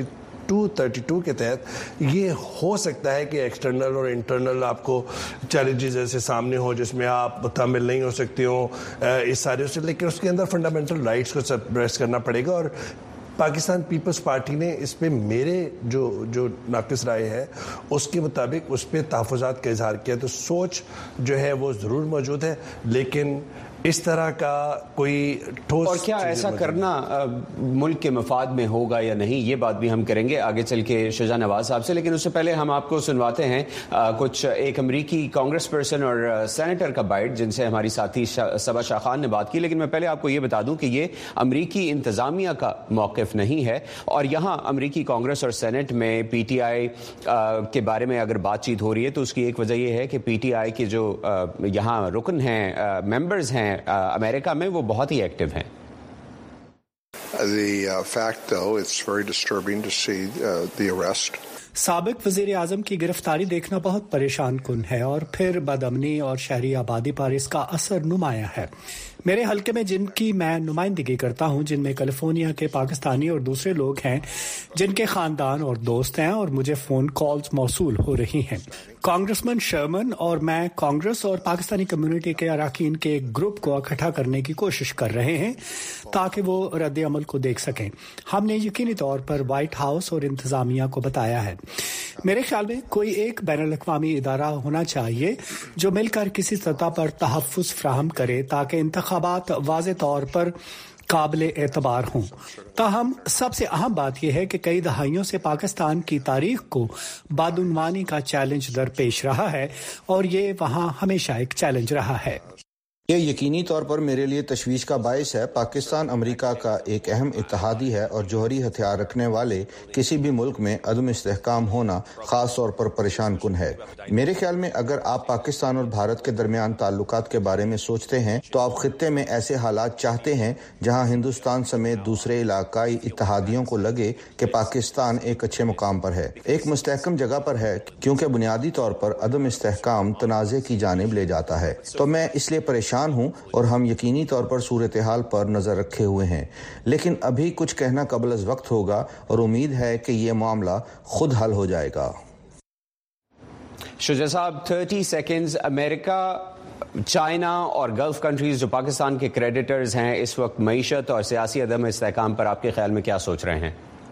232 کے تحت یہ ہو سکتا ہے کہ ایکسٹرنل اور انٹرنل آپ کو چیلنجز ایسے سامنے ہوں جس میں آپ تعمیل نہیں ہو سکتے ہوں اس سارے سے، لیکن اس کے اندر فنڈامنٹل رائٹس کو سپریس کرنا پڑے گا. اور پاکستان پیپلز پارٹی نے اس پہ میرے جو ناقص رائے ہے اس کے مطابق اس پہ تحفظات کا اظہار کیا. تو سوچ جو ہے وہ ضرور موجود ہے، لیکن اس طرح کا کوئی ٹھوس اور کیا ایسا کرنا ملک کے مفاد میں ہوگا یا نہیں، یہ بات بھی ہم کریں گے آگے چل کے شجاع نواز صاحب سے. لیکن اس سے پہلے ہم آپ کو سنواتے ہیں کچھ ایک امریکی کانگریس پرسن اور سینیٹر کا بائٹ جن سے ہماری ساتھی صبا شاہ خان نے بات کی. لیکن میں پہلے آپ کو یہ بتا دوں کہ یہ امریکی انتظامیہ کا موقف نہیں ہے، اور یہاں امریکی کانگریس اور سینٹ میں PTI کے بارے میں اگر بات چیت ہو رہی ہے تو اس کی ایک وجہ یہ ہے کہ PTI کے جو یہاں رکن ہیں، ممبرز ہیں امریکہ میں، وہ بہت ہی ایکٹیو ہیں. The fact, though, it's very disturbing to see the arrest. سابق وزیر اعظم کی گرفتاری دیکھنا بہت پریشان کن ہے، اور پھر بدامنی اور شہری آبادی پر اس کا اثر نمایاں ہے. میرے حلقے میں جن کی میں نمائندگی کرتا ہوں، جن میں کیلیفورنیا کے پاکستانی اور دوسرے لوگ ہیں جن کے خاندان اور دوست ہیں، اور مجھے فون کالز موصول ہو رہی ہیں. کانگریسمین شرمن اور میں کانگریس اور پاکستانی کمیونٹی کے اراکین کے ایک گروپ کو اکٹھا کرنے کی کوشش کر رہے ہیں تاکہ وہ رد عمل کو دیکھ سکیں. ہم نے یقینی طور پر وائٹ ہاؤس اور انتظامیہ کو بتایا ہے. میرے خیال میں کوئی ایک بین الاقوامی ادارہ ہونا چاہیے جو مل کر کسی سطح پر تحفظ فراہم کرے تاکہ انتخابات واضح طور پر قابل اعتبار ہوں. تاہم سب سے اہم بات یہ ہے کہ کئی دہائیوں سے پاکستان کی تاریخ کو بدعنوانی کا چیلنج درپیش رہا ہے، اور یہ وہاں ہمیشہ ایک چیلنج رہا ہے. یہ یقینی طور پر میرے لیے تشویش کا باعث ہے. پاکستان امریکہ کا ایک اہم اتحادی ہے، اور جوہری ہتھیار رکھنے والے کسی بھی ملک میں عدم استحکام ہونا خاص طور پر پریشان کن ہے. میرے خیال میں اگر آپ پاکستان اور بھارت کے درمیان تعلقات کے بارے میں سوچتے ہیں تو آپ خطے میں ایسے حالات چاہتے ہیں جہاں ہندوستان سمیت دوسرے علاقائی اتحادیوں کو لگے کہ پاکستان ایک اچھے مقام پر ہے، ایک مستحکم جگہ پر ہے، کیونکہ بنیادی طور پر عدم استحکام تنازع کی جانب لے جاتا ہے. تو میں اس لیے پریشان ہوں، اور ہم یقینی طور پر صورتحال پر نظر رکھے ہوئے ہیں. لیکن ابھی کچھ کہنا قبل از وقت ہوگا، اور امید ہے کہ یہ معاملہ خود حل ہو جائے گا. شجاع صاحب 30 سیکنڈز. امریکہ، چائنا اور گلف کنٹریز جو پاکستان کے کریڈیٹرز ہیں اس وقت معیشت اور سیاسی عدم استحکام پر آپ کے خیال میں کیا سوچ رہے ہیں؟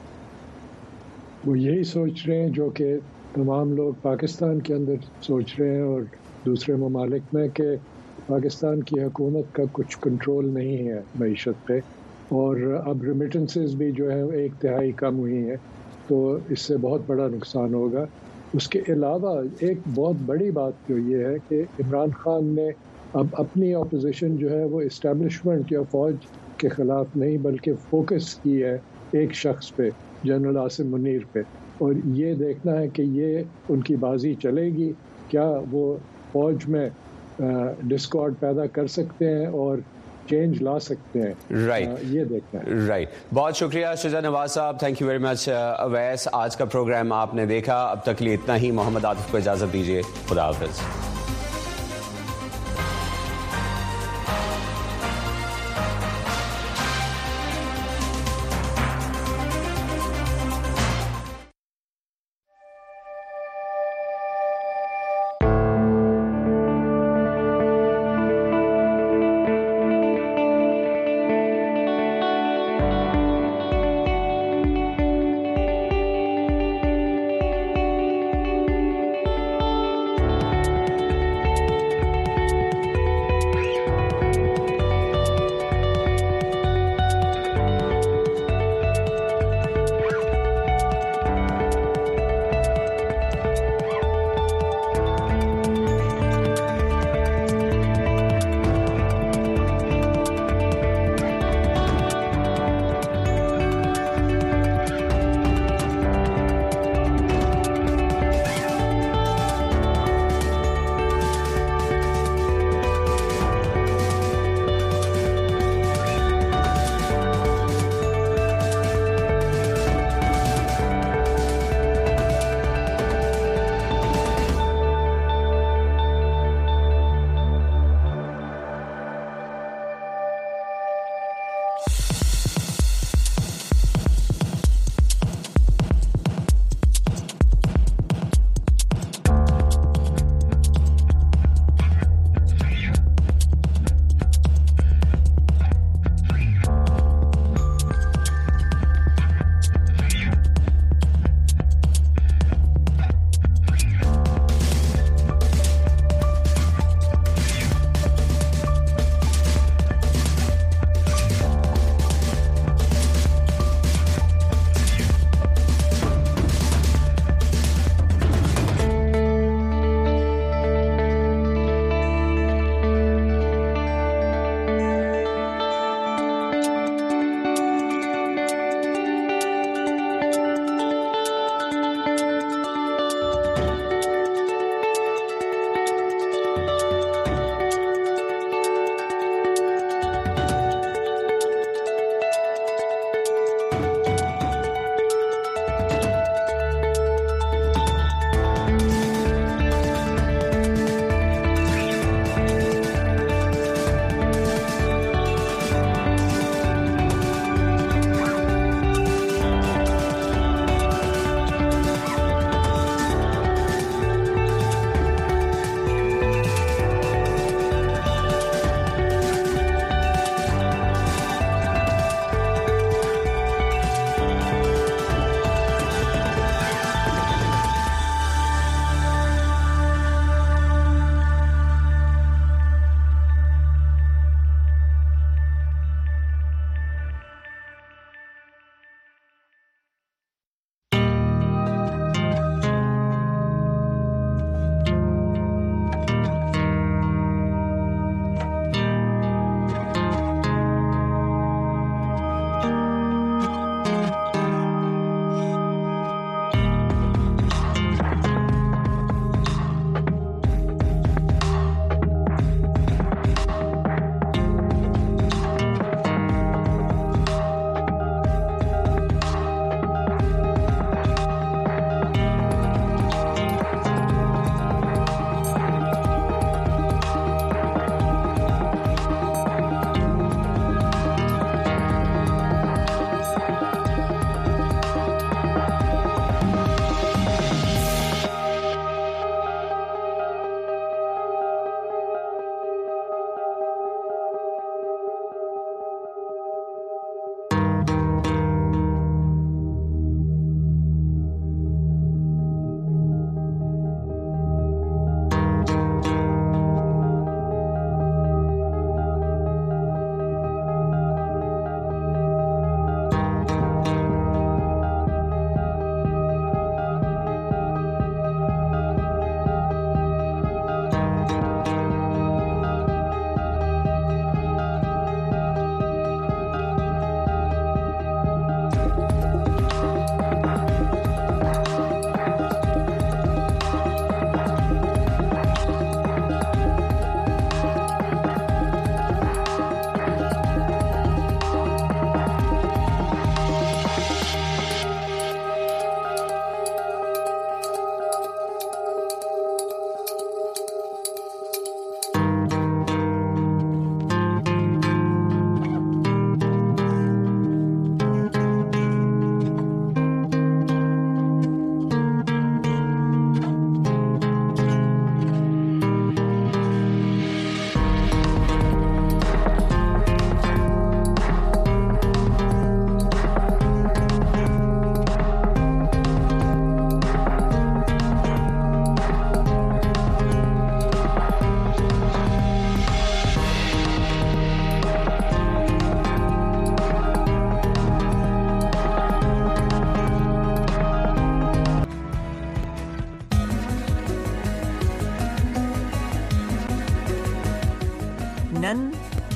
وہ یہی سوچ رہے ہیں جو کہ تمام لوگ پاکستان کے اندر سوچ رہے ہیں اور دوسرے ممالک میں، کہ پاکستان کی حکومت کا کچھ کنٹرول نہیں ہے معیشت پہ، اور اب ریمیٹنسز بھی جو ہے 1/3 کم ہوئی ہیں، تو اس سے بہت بڑا نقصان ہوگا. اس کے علاوہ ایک بہت بڑی بات جو یہ ہے کہ عمران خان نے اب اپنی اپوزیشن جو ہے وہ اسٹیبلشمنٹ یا فوج کے خلاف نہیں بلکہ فوکس کی ہے ایک شخص پہ، جنرل عاصم منیر پہ، اور یہ دیکھنا ہے کہ یہ ان کی بازی چلے گی، کیا وہ فوج میں ڈسکارڈ پیدا کر سکتے ہیں اور چینج لا سکتے ہیں. یہ دیکھنا ہے. رائٹ. بہت شکریہ شجاع نواز صاحب، تھینک یو ویری مچ. اویس، آج کا پروگرام آپ نے دیکھا، اب تک لیے اتنا ہی. محمد عاطف کو اجازت دیجیے، خدا حافظ.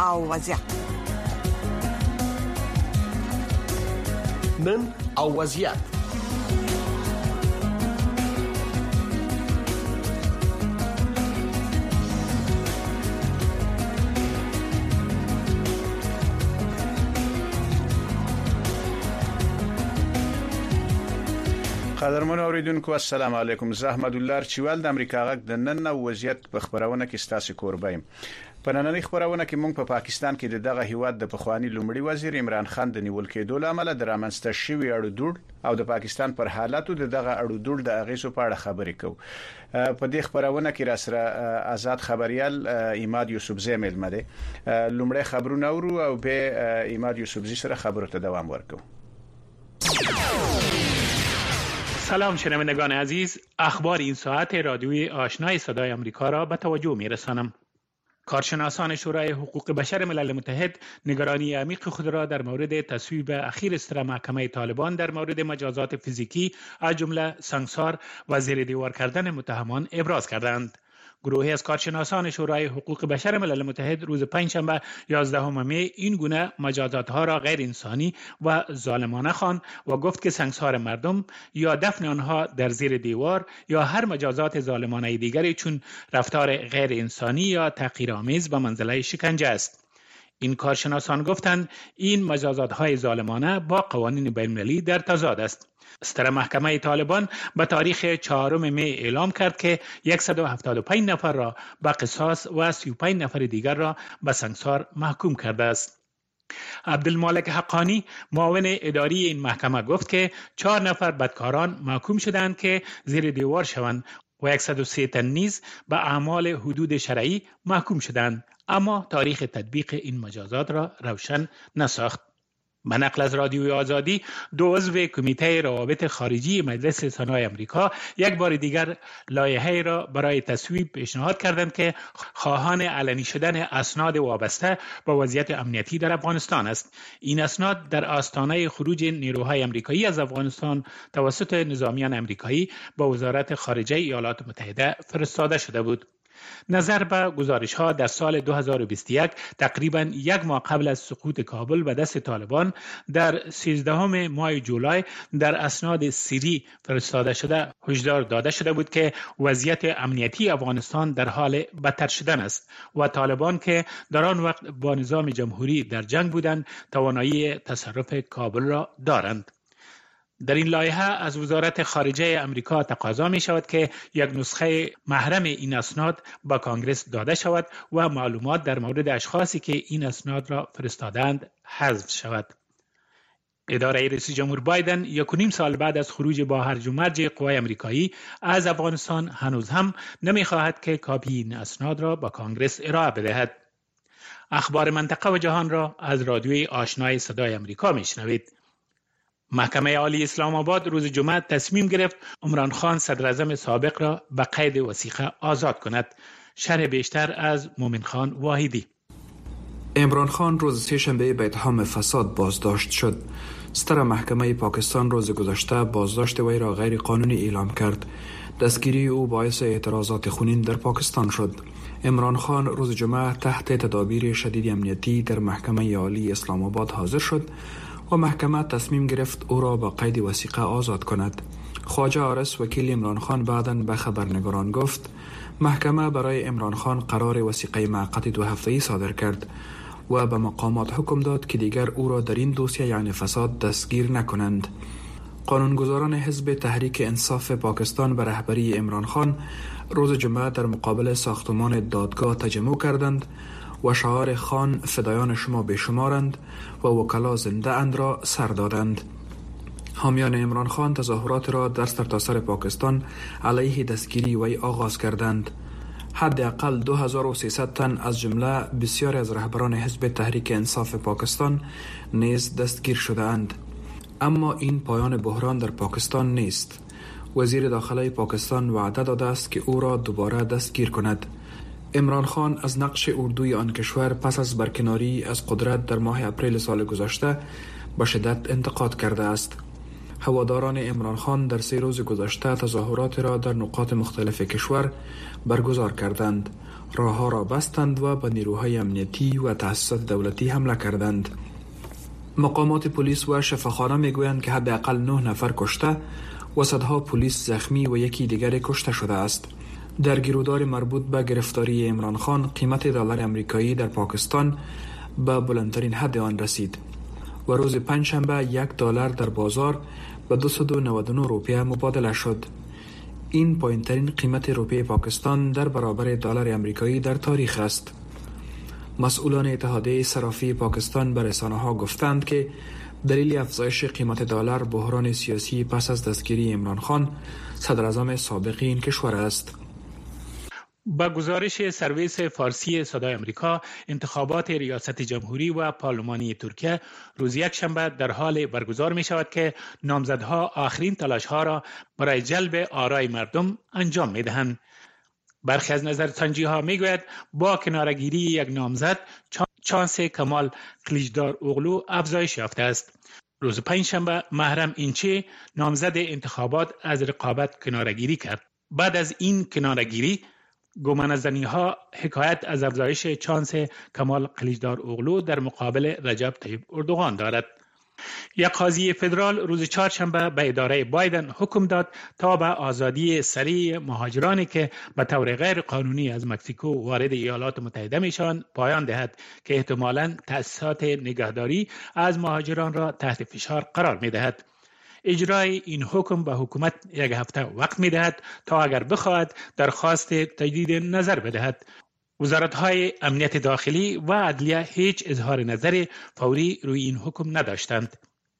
او وضعیت. نن او وضعیت. قدرمن اوریدونکو السلام علیکم. زه احمد الله چوال د امریکا غږ د نن وضعیت په خبرونه کې ستاسو کوربایم. په نننۍ خبرونه کې موږ په پاکستان کې دغه هیواد د پخوانی لومړي وزیر عمران خان د نیول کېدو لامل د رامنځته شوی اړودوړ او د پاکستان پر حالاتو دغه اړودوړ د اغیزو په اړه خبرې کوو. په دې خبرونه کې را سره آزاد خبريال ایماد یوسفزی ملمه ده. لومړی خبرونه اورو او به ایماد یوسفزی سره خبرو ته دوام ورکو. سلام شنوندگان عزیز، اخبار این ساعت رادیوی آشنای صدای آمریکا را به توجه می‌رسانم. کارشناسان شورای حقوق بشر ملل متحد نگرانی عمیق خود را در مورد تصویب اخیر استر محکمه طالبان در مورد مجازات فیزیکی از جمله سنگسار و زیر دیوار کردن متهمان ابراز کردند. گروهی از کارشناسان شورای حقوق بشر ملل متحد روز پنجشنبه 11 می این گونه مجازات‌ها را غیر انسانی و ظالمانه خواند و گفت که سنگسار مردم یا دفن آنها در زیر دیوار یا هر مجازات ظالمانه دیگری چون رفتار غیر انسانی یا تحقیرآمیز به منزله شکنجه است. این کارشناسان گفتند این مجازات‌های ظالمانه با قوانین بین‌المللی در تضاد است. استر محکمه طالبان به تاریخ 4 می اعلام کرد که 175 نفر را به قصاص و 35 نفر دیگر را به سنگسار محکوم کرده است. عبدالمالک حقانی معاون اداری این محکمه گفت که 4 نفر بدکاران محکوم شدند که زیر دیوار شوند و 103 تن نیز به اعمال حدود شرعی محکوم شدند، اما تاریخ تطبیق این مجازات را روشن نساخت. به نقل از رادیوی آزادی، 2 عضو کمیته روابط خارجی مجلس سنای آمریکا یک بار دیگر لایحه‌ای را برای تصویب پیشنهاد کردند که خواهان علنی شدن اسناد وابسته به وضعیت امنیتی در افغانستان است. این اسناد در آستانه خروج نیروهای آمریکایی از افغانستان توسط نظامیان آمریکایی به وزارت خارجه ایالات متحده فرستاده شده بود. نظر به گزارش‌ها در سال 2021 تقریباً 1 ماه قبل از سقوط کابل به دست طالبان در 13 ماه جولای در اسناد سری فرستاده شده هشدار داده شده بود که وضعیت امنیتی افغانستان در حال بدتر شدن است و طالبان که در آن وقت با نظام جمهوری در جنگ بودند توانایی تصرف کابل را دارند. در این لایحه از وزارت خارجه آمریکا تقاضا می شود که یک نسخه محرم این اسناد به کانگرس داده شود و معلومات در مورد اشخاصی که این اسناد را فرستادند حذف شود. اداره رئیس جمهور بایدن 1.5 سال بعد از خروج با هرج و مرج قوای آمریکایی از افغانستان هنوز هم نمی خواهد که کاپی این اسناد را به کانگرس ارائه بدهد. اخبار منطقه و جهان را از رادیوی آشنای صدای آمریکا می شنوید. محکمه عالی اسلام آباد روز جمعه تصمیم گرفت عمران خان صدر اعظم سابق را به قید وثیقه آزاد کند. شرح بیشتر از مومن خان واحدی. عمران خان روز سه‌شنبه به اتهام فساد بازداشت شد. ستر محکمه پاکستان روز گذشته بازداشت وی را غیر قانونی اعلام کرد. دستگیری او باعث اعتراضات خونین در پاکستان شد. عمران خان روز جمعه تحت تدابیر شدید امنیتی در محکمه عالی اسلام آباد حاضر شد و محکمه تصمیم گرفت او را با قید وثیقه آزاد کند. خواجه آرس وکیل عمران خان بعداً به خبرنگاران گفت محکمه برای عمران خان قرار وثیقه موقت 2 هفته‌ای صادر کرد و به مقامات حکم داد که دیگر او را در این دوسیه یعنی فساد دستگیر نکنند. قانونگذاران حزب تحریک انصاف پاکستان به رهبری عمران خان روز جمعه در مقابل ساختمان دادگاه تجمع کردند و شعار خان فدایان شما بیشمارند و وکلا زنده اند را سر دادند. حامیان عمران خان تظاهرات را در سرتاسر پاکستان علیه دستگیری وی آغاز کردند. حداقل 2300 تن از جمله بسیاری از رهبران حزب تحریک انصاف پاکستان نیز دستگیر شده اند. اما این پایان بحران در پاکستان نیست. وزیر داخله پاکستان وعده داده است که او را دوباره دستگیر کند. عمران خان از نقش اردوی آن کشور پس از برکناری از قدرت در ماه اپریل سال گذشته به شدت انتقاد کرده است. هواداران عمران خان در 3 روز گذشته تظاهرات را در نقاط مختلف کشور برگزار کردند. راهها را بستند و به نیروهای امنیتی و تأسیسات دولتی حمله کردند. مقامات پلیس و شفاخانه میگویند که حداقل 9 نفر کشته و صدها پلیس زخمی و یکی دیگر کشته شده است. در گیرودار مربوط به گرفتاری عمران خان قیمت دلار امریکایی در پاکستان به بلندترین حد آن رسید و روز پنجشنبه $1 در بازار به 299 روپیه مبادله شد. این پایین‌ترین قیمت روپیه پاکستان در برابر دلار امریکایی در تاریخ است. مسئولان اتحادیه صرافی پاکستان به رسانه‌ها گفتند که دلیل افزایش قیمت دلار بحران سیاسی پس از دستگیری عمران خان صدر اعظم سابق این کشور است. با گزارش سرویس فارسی صدای آمریکا، انتخابات ریاست جمهوری و پارلمانی ترکیه روز یکشنبه در حال برگزار می شود که نامزدها آخرین تلاش‌ها را برای جلب آرای مردم انجام می دهند. برخی از نظرسنجی‌ها می‌گوید با کناره‌گیری یک نامزد چانس کمال کلیچداروغلو افزایش یافته است. روز پنجشنبه محرم اینچه نامزد انتخابات از رقابت کناره‌گیری کرد. بعد از این کناره‌گیری گمانه‌زنی‌ها حکایت از افزایش چانس کمال کلیچداروغلو در مقابل رجب طیب اردوغان دارد. یک قاضی فدرال روز چهارشنبه به اداره بایدن حکم داد تا به آزادی سریع مهاجرانی که به طور غیر قانونی از مکزیکو وارد ایالات متحده میشوند پایان دهد که احتمالاً تأسیسات نگهداری از مهاجران را تحت فشار قرار می‌دهد. اجرای این حکم به حکومت 1 هفته وقت می‌دهد تا اگر بخواهد درخواست تجدید نظر بدهد. وزارت‌های امنیت داخلی و عدلیه هیچ اظهار نظر فوری روی این حکم نداشتند.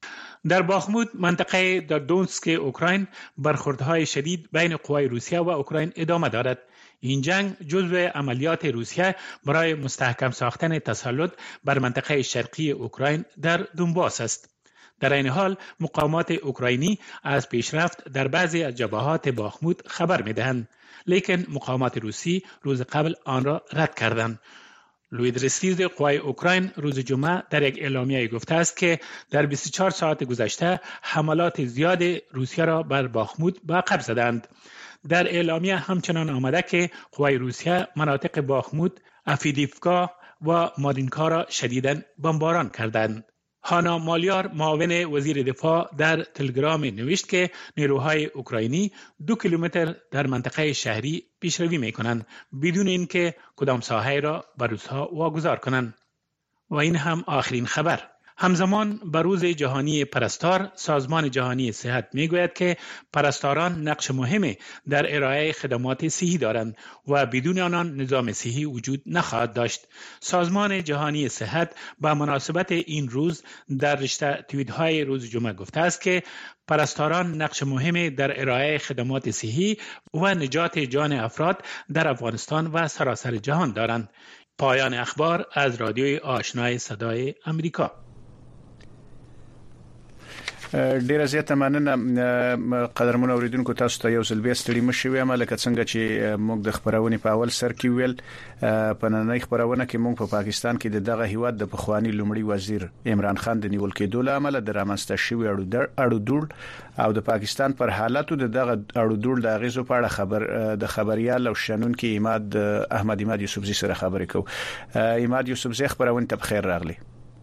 در باخمود منطقه در دونسک اوکراین برخوردهای شدید بین قوای روسیه و اوکراین ادامه دارد. این جنگ جزو عملیات روسیه برای مستحکم ساختن تسلط بر منطقه شرقی اوکراین در دونباس است. در این حال مقامات اوکراینی از پیشرفت در بعضی از جبهات باخمود خبر می‌دهند، لیکن مقامات روسی روز قبل آن را رد کردند. لوید رسیز قوای اوکراین روز جمعه در یک اعلامیه گفته است که در 24 ساعت گذشته حملات زیاد روسیه را بر باخمود به عقب زدند. در اعلامیه همچنان آمده که قوای روسیه مناطق باخمود، افیدیفکا و مارینکا را شدیداً بمباران کردند. هانا مالیار معاون وزیر دفاع در تلگرام نوشت که نیروهای اوکراینی 2 کیلومتر در منطقه شهری پیشروی می کنند بدون اینکه کدام ساحه را به روس‌ها واگذار کنند. و این هم آخرین خبر. همزمان به روز جهانی پرستار، سازمان جهانی صحت میگوید که پرستاران نقش مهمی در ارائه خدمات صحی دارند و بدون آنان نظام صحی وجود نخواهد داشت. سازمان جهانی صحت به مناسبت این روز در رشته توییت‌های روز جمعه گفته است که پرستاران نقش مهمی در ارائه خدمات صحی و نجات جان افراد در افغانستان و سراسر جهان دارند. پایان اخبار از رادیوی آشنای صدای امریکا. ډیره زیاته مننه قدرمن اوریدونکو، تاسو ته یو ځل بیا ستړي مشي وایم، لکه څنګه چې موږ د خبرونې په اول سر کې ویل په نننۍ خبرونه کې موږ په پاکستان کې دغه هیواد د پخوانی لومړي وزیر عمران خان د نیول کېدو له امله د رامنځته شوی اړو دوړ او د پاکستان پر حالاتو دغه اړو دوړ د اغیزو په اړه د خبريال او شنونکو احمد یوسفزي سره خبرې کوو. احمد یوسفزي خبرونه ته بخیر راغلی.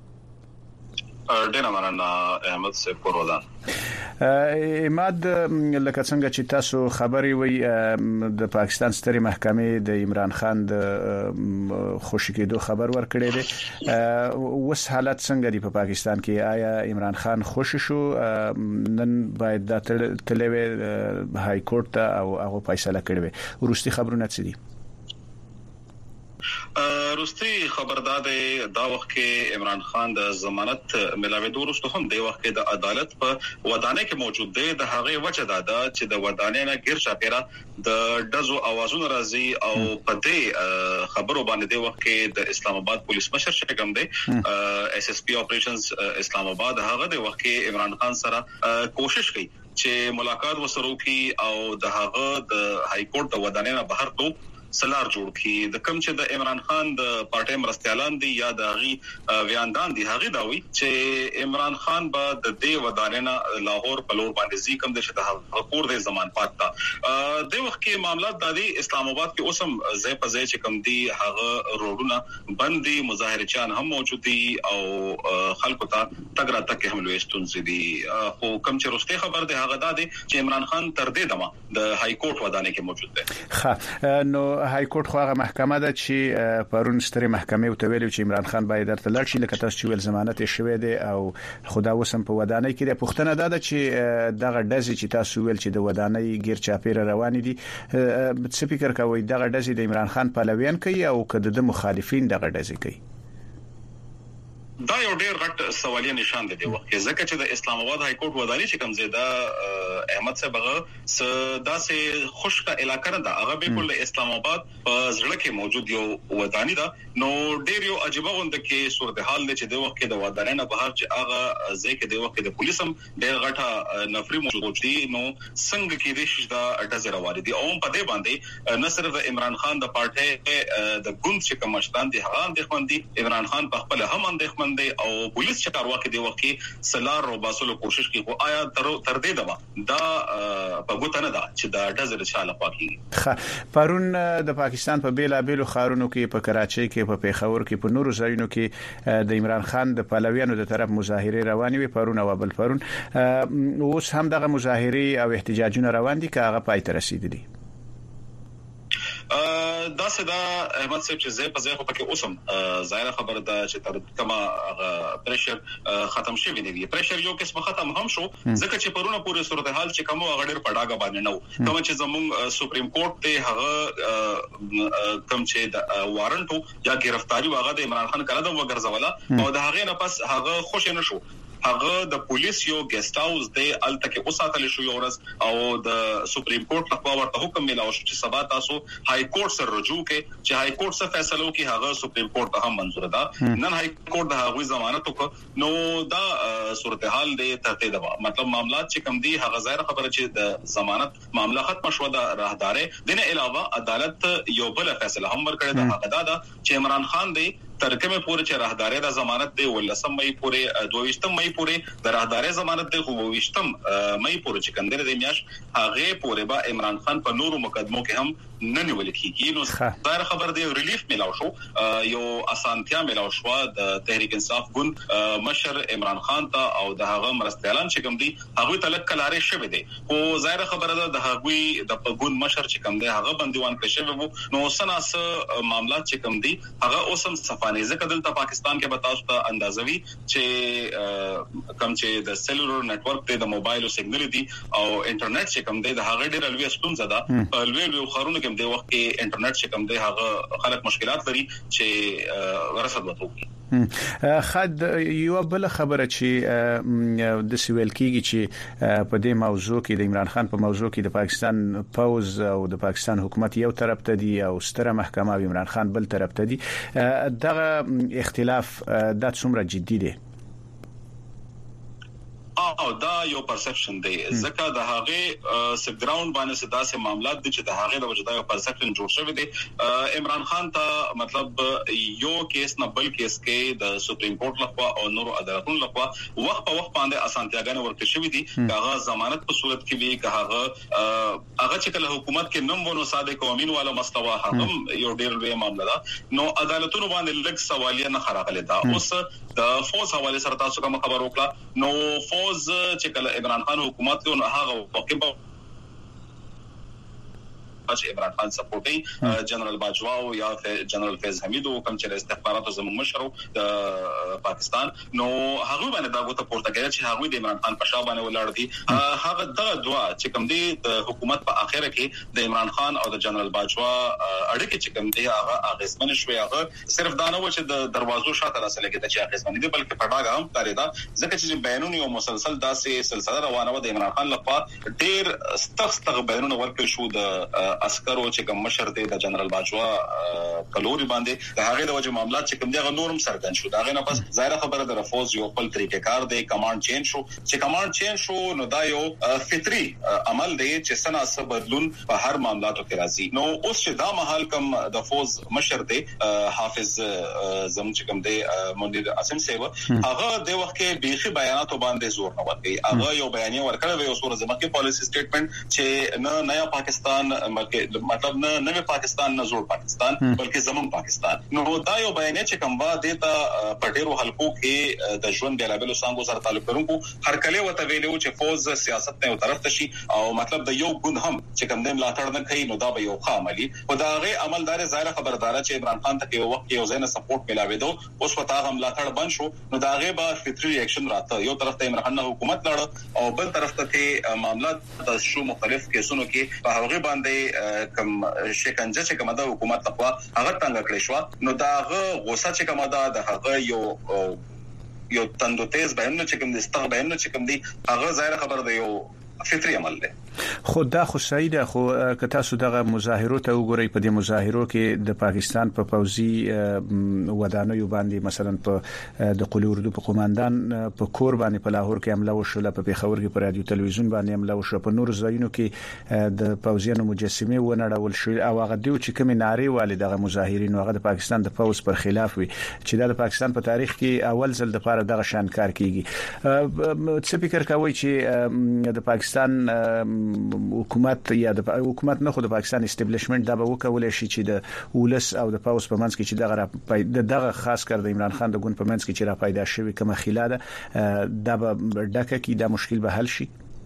ډیره مننه احمد صاحب پرودان. احمد، لکه څنګه چې تاسو خبري وي د پاکستان ستري محکمې د عمران خان د خوشی کېدو خبر ورکړی دی. وس حالت څنګه دی په پاکستان کې؟ آیا عمران خان خوشی شو؟ نن باید د تلوي های کورټ ته او هغه فیصله کړي. ورستي خبرونه څه دي؟ روستي خبردار دا وخت کې عمران خان د ضمانت ملاوي وروسته هم د وخت کې د عدالت په ودانۍ کې موجود دی. د هغه وجه دا چې د ودانۍ نه غیر چاپیره د دزو اوازونه راځي او په دې خبرو باندې د وخت کې د اسلام آباد پولیس مشر شګم دی اس اس پی اپریشنز اسلام آباد هغه د وخت کې عمران خان سره کوشش کوي چې ملاقات وسره وکړي او د هغه د های کورټ د ودانۍ نه بهر ټوپ سلار جوړ کړي د کم چې د عمران خان د پارټي مرستيالان دي یا د غي ویاندان دي هغه دا وی چې عمران خان به د دې ودانې لاهور په لور باندې زی کم د شته کور د زمان پاتہ د وخت کې معاملات د اسلام آباد کې اوسم ځای په ځای چې کم دي هغه روډونه بندي مظاهرچیان هم موجود دي او خلکو ته تګرا تک هم لويستون دي خو کم چې رسته خبر ده هغه ده چې عمران خان تر دې دمه د های کورټ ودانې کې موجود ده. نو های کورټ خو هغه محکمه ده چې پرون ستري محکمې وتویل چې عمران خان باید درته لړ شي لکه تاسو چې ول ضمانت شوی دی او خدا وسم په ودانې کې د پښتنه ده چې دغه دزي چې تاسو ویل چې د ودانې غیر چاپیره روان دي څه فکر کوي دغه دزي د عمران خان پلویان کوي او کده د مخالفین دغه دزي کوي؟ دا یو ډېر غټ سوالیه نشان دی وخت کې ځکه چې د اسلام آباد های کورټ ودانې چې کوم زیاده احمد صاحب هغه داسې خوشکه علاقه نه ده هغه بالکل اسلام آباد په ځړه کې موجود یو ودانې ده نو ډېر یو عجیب غوند کې صورتحال دی چې د وخت کې د ودانې نه بهر چې هغه ځکه د وخت کې د پولیسم ډېر غټه نفري موجود دي نو څنګه کې د شیدا ډزر واري دي او په دې باندې نه صرف عمران خان د پارټي د ګوند چې کوم مشران دي هغه د خوندي عمران خان په خپل هم اندېښمن او پولیس چې کارواکي دی وخت کې سلار رو باسلو کوشش کوي خو آیا تر دې دمه دا په ګوت نه ده چې دا ډزر چاله پاکي پرون د پاکستان په بیلا بیلو خارونو کې په کراچۍ کې په پیښور کې په نورو ځایونو کې د عمران خان د پلویانو د طرف مظاهره روانې وي پرون او بل پرون اوس هم دغه مظاهره او احتجاجونه روان دي که هغه پای ته رسیدلي؟ دا صدا احمد صاحب چې زه په ځای خو پکې اوسم ظاهر خبره ده چې تر کومه پریشر ختم شوی دی پریشر یو قسم ختم هم شو ځکه چې پرونه پورې صورتحال چې کومه غړر پډاګه باندې نو کوم چې زموږ سپریم کورټ ته هغه کوم چې د وارنټو یا گرفتاری واغه د عمران خان کړه د وګرځولا او د هغه نه پس هغه خوش نه شو هغه د پولیس یو ګیسټ هاوس دی الته کې اوساتل شو یو ورځ او د سپریم کورټ لخوا ورته حکم ملاو شو چې سبا تاسو های کورټ سره رجوع کې چې های کورټ څه فیصله وکړي هغه سپریم کورټ ته هم منظور ده نن های کورټ د هغه ضمانت وکړ نو دا صورتحال دی ته دا مطلب معاملات چې کم دي هغه ظاهر خبره چې د ضمانت معاملہ ختم شو د راهدارې دنه علاوه عدالت یو بل فیصله هم ورکړه د هغه دا چې عمران خان دی ترکمه پورې چې راهدارې د ضمانت دی ولسم مې پورې 22 مې پورې د راهدارې ضمانت دی خو 22 مې پورې چې کندره د میاش هغه پورې با عمران خان په نورو مقدمو کې هم نه نیول کیږي نو ظاهر خبر دی ریلیف ملاو شو یو اسانتیا ملاو شو د تحریک انصاف ګوند مشر عمران خان ته او د هغه مرستيالان چې کوم دي هغه تلک کلارې شوه دي او ظاهر خبره ده د هغه د ګوند مشر چې کوم دی هغه بندیوان کړی شوی نو سناس معاملات چې کوم دي هغه اوسم صفانه ځکه دلته پاکستان کې بتاوس ته اندازوي چې کوم چې د سیلولر نتورک د موبایل او سیګنل دي او انټرنیټ چې کوم دی د هغه ډېر لوی ستونزه ده په لوی خارونه کې د وخت کې انټرنیټ چې کوم دی هغه خلک مشکلات لري چې ورسد وته خد یو بل خبره چې د سویل کېږي چې په دې موضوع کې د عمران خان په موضوع کې د پاکستان پوز او د پاکستان حکومت یو طرف ته دی او ستره محکمه عمران خان بل طرف ته دی دغه اختلاف د څومره جدي دی او دا یو پرسپشن دی ځکه د هغه سب ګراوند باندې سداسه معاملات دي چې د هغه د وجدا یو پرسپشن جوړ شوی دی عمران خان ته مطلب یو کیس نه بل کیس کې د سپریم کورټ لخوا او نورو عدالتونو لخوا وخت په وخت باندې اسانتیاګانې ورکړل شوې دي هغه ضمانت په صورت کې وی هغه چې کله حکومت کې نوم ونو صادق او امین والا مستوا هم یو ډېر لوی معاملہ ده نو عدالتونو باندې لږ سوالیه نه خراغله ده اوس د فوز حواله سره تاسو کوم خبر وکړه نو فوز چې کله عمران خان حکومت ته هغه وقفه چې عمران خان سپورټي جنرال باجوا او یا جنرال فیض حمید او کوم چې استخباراتو زموږ مشر د پاکستان نو هغه باندې دا غوته پورته کړی چې هغه د عمران خان په شا باندې ولاړ دي هغه دغه دعا چې کوم دی د حکومت په اخره کې د عمران خان او د جنرال باجوا اړیکې چې کوم دی هغه اغیزمن شوی هغه صرف دا نه و چې د دروازو شاته راسل کېده چې اغیزمن دي بلکې پړاګه هم کاری دا ځکه چې بیانونه او مسلسل داسې سلسله روانه و د عمران خان لپاره ډېر ستغ بیانونه ورکړ شو د عسکرو چې کوم مشر دی د جنرال باجوا کلوري باندې د هغه د وجه معاملات چې کوم دی نورم سرګن شو دا غي نه پس ظاهر خبره د رفوز یو خپل طریقې کار دی کمانډ چین شو چې کمانډ چین شو نو دا یو فطري عمل دی چې سنا سره بدلون په هر معاملاتو کې راځي نو اوس چې دا محل کم د فوز مشر دی حافظ زموږ چې کوم دی مونږ اسم سیو هغه د وخت کې بیخي بیاناتو باندې زور نه ورکړي هغه یو بیانیه ورکړه یو سور زمکه پالیسی سټیټمنټ چې نه نیا پاکستان مطلب نه نوې پاکستان نه جوړ پاکستان بلکې زمون پاکستان نو دا یو بیانیه چې کوم وا دیتا پټیرو حلقو کې د ژوند بیلابلو څنګه سره تعلق لرونکو هر کله وته ویلو چې فوز سیاست نه طرف ته شي او مطلب د یو ګوند هم چې کوم د ملاتړ نه کوي نو دا به یو عملی او دا غي عملدار ظاهر خبردار چې عمران خان ته یو وخت یو ځای سپورټ ملاوي دو اوس پتا هم ملاتړ بند شو نو دا غي به فطري ریاکشن راته یو طرف ته عمران خان حکومت لړ او بل طرف ته معاملات د شو مختلف کیسونو کې په هغه باندې کم شکنجه چې کومه د حکومت تقوا هغه څنګه کړی شو نو دا غوسه چې کومه د هغه یو تندو تیز بیان چې کوم د استغ بیان چې کوم دی هغه ظاهر خبر دی یو فطري عمل دی خو دا خو صحیح ده خو که تاسو دغه مظاهرو ته وګورئ په دې مظاهرو کې د پاکستان په پوځي ودانیو باندې مثلا په د قلی اردو په قومندان په کور باندې په لاهور کې حمله وشوه په پیښور کې په رادیو تلویزیون باندې حمله وشوه په نور ځایونو کې د پوځیانو مجسمه ونړول شو او هغه دیو چې کوم ناری والي دغه مظاهرین هغه د پاکستان د پوځ پر خلاف وي چې د پاکستان په تاریخ کې اول ځل د لپاره دغه شان کار کیږي څه فکر کوي چې د پاکستان حکومت یا د حکومت نه خو د پاکستان استابلیشمنت دا به وکولای شي چې د ولس او د پاوس په منځ کې چې دغه خاص کر د عمران خان د ګوند په منځ کې چې را پیدا شوی کومه خلاله دا به ډکه کې دا مشکل به حل شي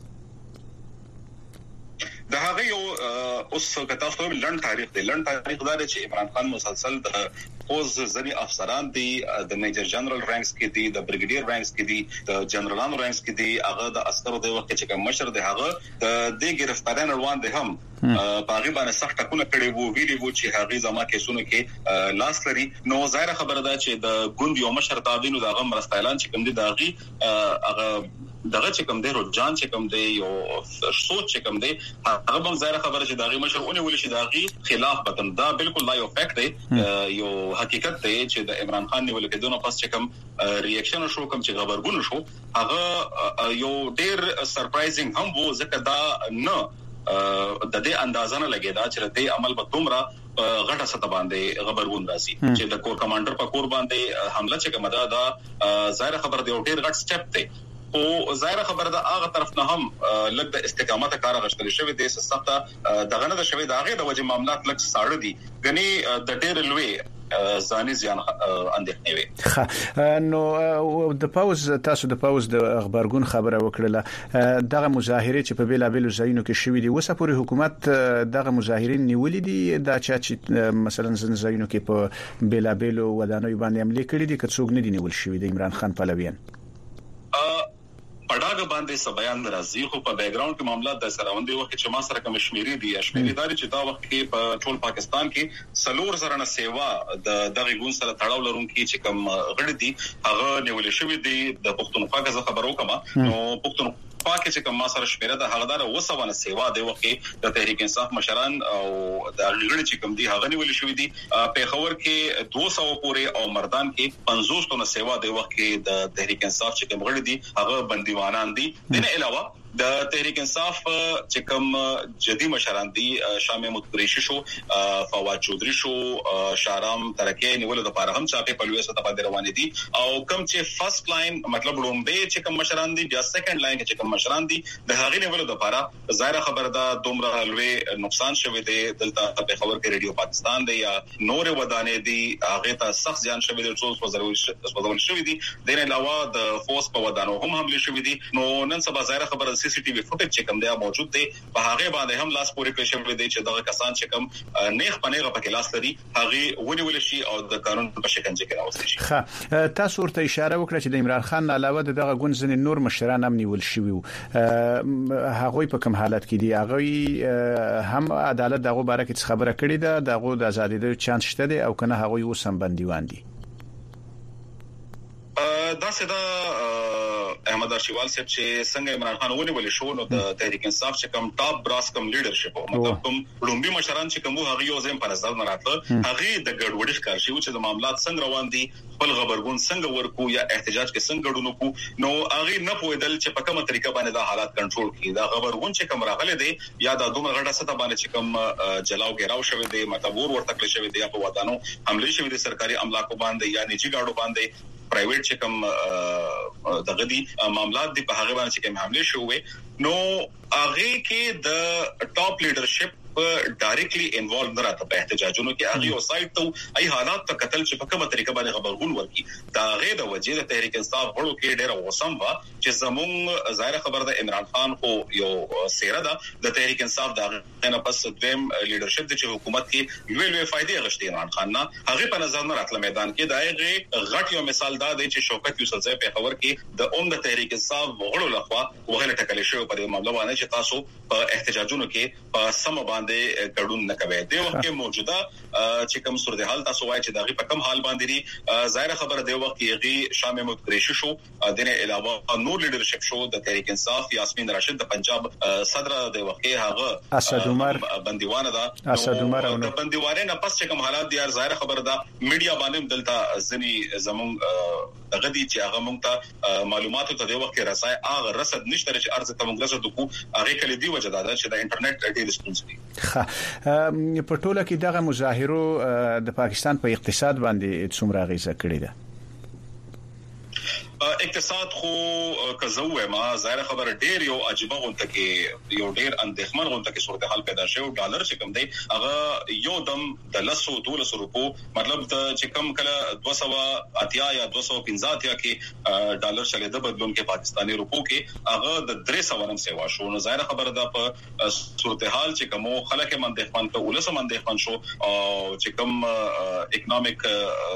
د هغه یو اوس کته خو لړن تاریخ دی لړن تاریخ دا چې عمران خان مسلسل د پوز ځنی افسران دي د میجر جنرال رانکس کې دي د بریګیډیر رانکس کې دي د جنرالانو رانکس کې دي هغه د عسکرو د وخت چې کوم مشر دی هغه د گرفتاران روان دي هم باغی باندې سخت ټکونه کړي وو ویلي وو چې هغه زما کیسونو کې لاس لري نو ظاهر خبره ده چې د ګوند یو مشر تابعینو د غم رستایلان چې کوم دي داغي هغه دغه چې کوم دی رجحان چې کوم دی یو سوچ چې کوم دی هغه هم ظاهر خبره چې داغي مشرونه ولې چې داغي خلاف بدن دا بالکل لا یو فیکټ دی یو حقیقت دی چې د عمران خان نیول کېدونه پس چې کوم ریاکشن شو کوم چې خبرګون شو هغه یو ډیر سرپرایزینګ هم وو ځکه دا نه د دې اندازه نه لګیدا چې د عمل په دومره غټه سطح باندې خبرګون راځي چې د کور کمانډر په کور باندې حمله چې کومه دا ظاهر خبر دی او ډیر غټ سټپ دی او ظاهر خبره ده هغه طرف نه هم لږ د استقامت کار غشتل شوی د سخته دغه نه د شوی داغه د وجه معاملات لږ ساړه دي غني د ډېر لوی ځاني ځان اندېښنې وي نو د پاوز تاسو د پاوز د خبرګون خبره وکړه دغه مظاهره چې په بیلابل ځایونو کې شوې دي وسه پورې حکومت دغه مظاهرین نیولې دي دا چې مثلا ځایونو کې په بیلابل ودانیو باندې عملي کړي دي که څوک نه دي نیول شوی د عمران خان پلویان پډاګ باندې سبيان راځي خو په بیک گراوند کې معاملات د سراوندې وخت چې ما سره کوم شمیرې دي شمیرې داري چې دا وخت کې په ټول پاکستان کې سلور زرنه سیوا د دغه ګون سره تړاو لرونکي چې کوم غړي دي هغه نیول شوی دي د پښتونخوا غزه خبرو کما نو پښتونخوا کې چې کوم ما سره شمیره د هغه دار وسونه سیوا دی وخت د تحریک انصاف مشران او د غړي چې کوم دي هغه نیول شوی دي په خبر کې 200 پورې او مردان کې 500 تنه سیوا دی وخت کې د تحریک انصاف چې کوم غړي دي هغه بندیوانان دي دنه علاوه د تحریک انصاف چې کوم جدي مشران دي شامل متقریشي شو فواد چودري شو شارام ترکه نیول د پاره هم چاپه په لوي سطح باندې روان دي او کوم چې فرست لاین مطلب رومبه چې کوم مشران دي بیا سیکنډ لاین چې کوم مشران دي د هغه نیول د پاره ظاهر خبر ده دومره لوی نقصان شوه دي دلته په خبر کې رادیو پاکستان دی یا نور ودانې دي هغه ته سخت ځان شوه دي څو وزرول شوه دي د نه علاوه د فورس په ودانو هم حمله شوه دي نو نن سبا ظاهر خبر سی سی ټي وي فوټیج چې کوم دی موجود دی په هغه باندې هم لاس پورې کړی شوی دی چې دغه کسان چې کوم نیخ پنیغه په کلاس لري هغه ونیول شي او د قانون په شکنجه کې راوستي شي ښه تاسو ورته اشاره وکړه چې د عمران خان علاوه دغه ګوند ځنې نور مشران هم نیول شوی هغه په کوم حالت کې دی هغه هم عدالت دغه باره کې خبره کړې ده دغه د ازادۍ چانس شته دی او کنه هغه اوس هم بندیوان دي داسې دا احمد ارشیوال صاحب چې څنګه عمران خان ونیول شو نو د تحریک انصاف چې کوم ټاپ براس کوم لیډرشپ مطلب کوم لومبي مشران چې کوم هغه یو ځم په نظر نه راتله هغه د ګډوډۍ ښکار شي چې د معاملات څنګه روان دي خپل خبرګون څنګه ورکو یا احتجاج کې څنګه ګډونو کو نو هغه نه پوهیدل چې په کومه طریقه باندې دا حالات کنټرول کړي دا خبرګون چې کوم راغله دي یا د دومره غټه سطح باندې چې کوم جلاو ګراو شوی دی مطلب ورته کړی شوی دی په ودانو حمله شوی دی سرکاري املاکو باندې یا نجی ګاډو باندې پرایویټ چې کوم دغه دي معاملات دي په هغه باندې چې کوم حمله شوې نو هغه کې د ټاپ لیډرشپ ډایرکټلی انوالو نه راته په احتجاجونو کې هغه او سایت ته ای حالات ته قتل چې په کومه طریقه باندې خبرګون ورکي دا غي د وجې د تحریک انصاف غړو کې ډېر وسم وا چې زموږ ظاهر خبر د عمران خان خو یو سیره ده د تحریک انصاف دا نه پس دویم لیډرشپ د حکومت کې ویلوي فائدې غشتي عمران خان نه هغه په نظر نه راتله میدان کې دایغه غټ یو مثال دا دی چې شوکت یوسف زئی په خبر کې د عمده تحریک انصاف غړو لخوا وغیرہ ټکلې شو په معاملې باندې چې تاسو په احتجاجونو کې په سم باندې ګډون نه کوي د وخت کې موجوده چې کوم صورتحال تاسو وایي چې دغه په کم حال باندې دي ظاهر خبره د وخت کې غي شام محمود قریشی شو د نه علاوه نور لیډرشپ شو د تحریک انصاف یاسمین راشد د پنجاب صدر د وخت کې هغه اسد عمر بندیوانه ده اسد عمر د بندیوانه نه پس چې کوم حالات دي ظاهر خبره ده میډیا باندې دلته ځنی زمون دغه دي چې هغه مونږ ته معلوماتو ته د وخت کې رسای هغه رسد نشته چې ارزه ته مونږ رسد کو هغه کلی دی وجه دا چې د انټرنیټ ډېر ریسپانسیبل په ټوله کې دغه مظاهرو د پاکستان په اقتصاد باندې څومره اغیزه کړې ده اقتصاد خو کزوه ما ظاهر خبر ډیر یو عجیب غونټه کې یو ډیر اندېخمن غونټه کې صورتحال پیدا شوه ډالر چې کوم دی هغه یو دم د 112 روپو مطلب د چې کوم کله 280 یا 250 کې ډالر چلے د بدلون کې پاکستانی روپو کې هغه د 300 نم سیوا شو نو ظاهر خبر ده په صورتحال چې کوم خلک مندېخمن ته ولسم مندېخمن شو او چې کوم اکونومیک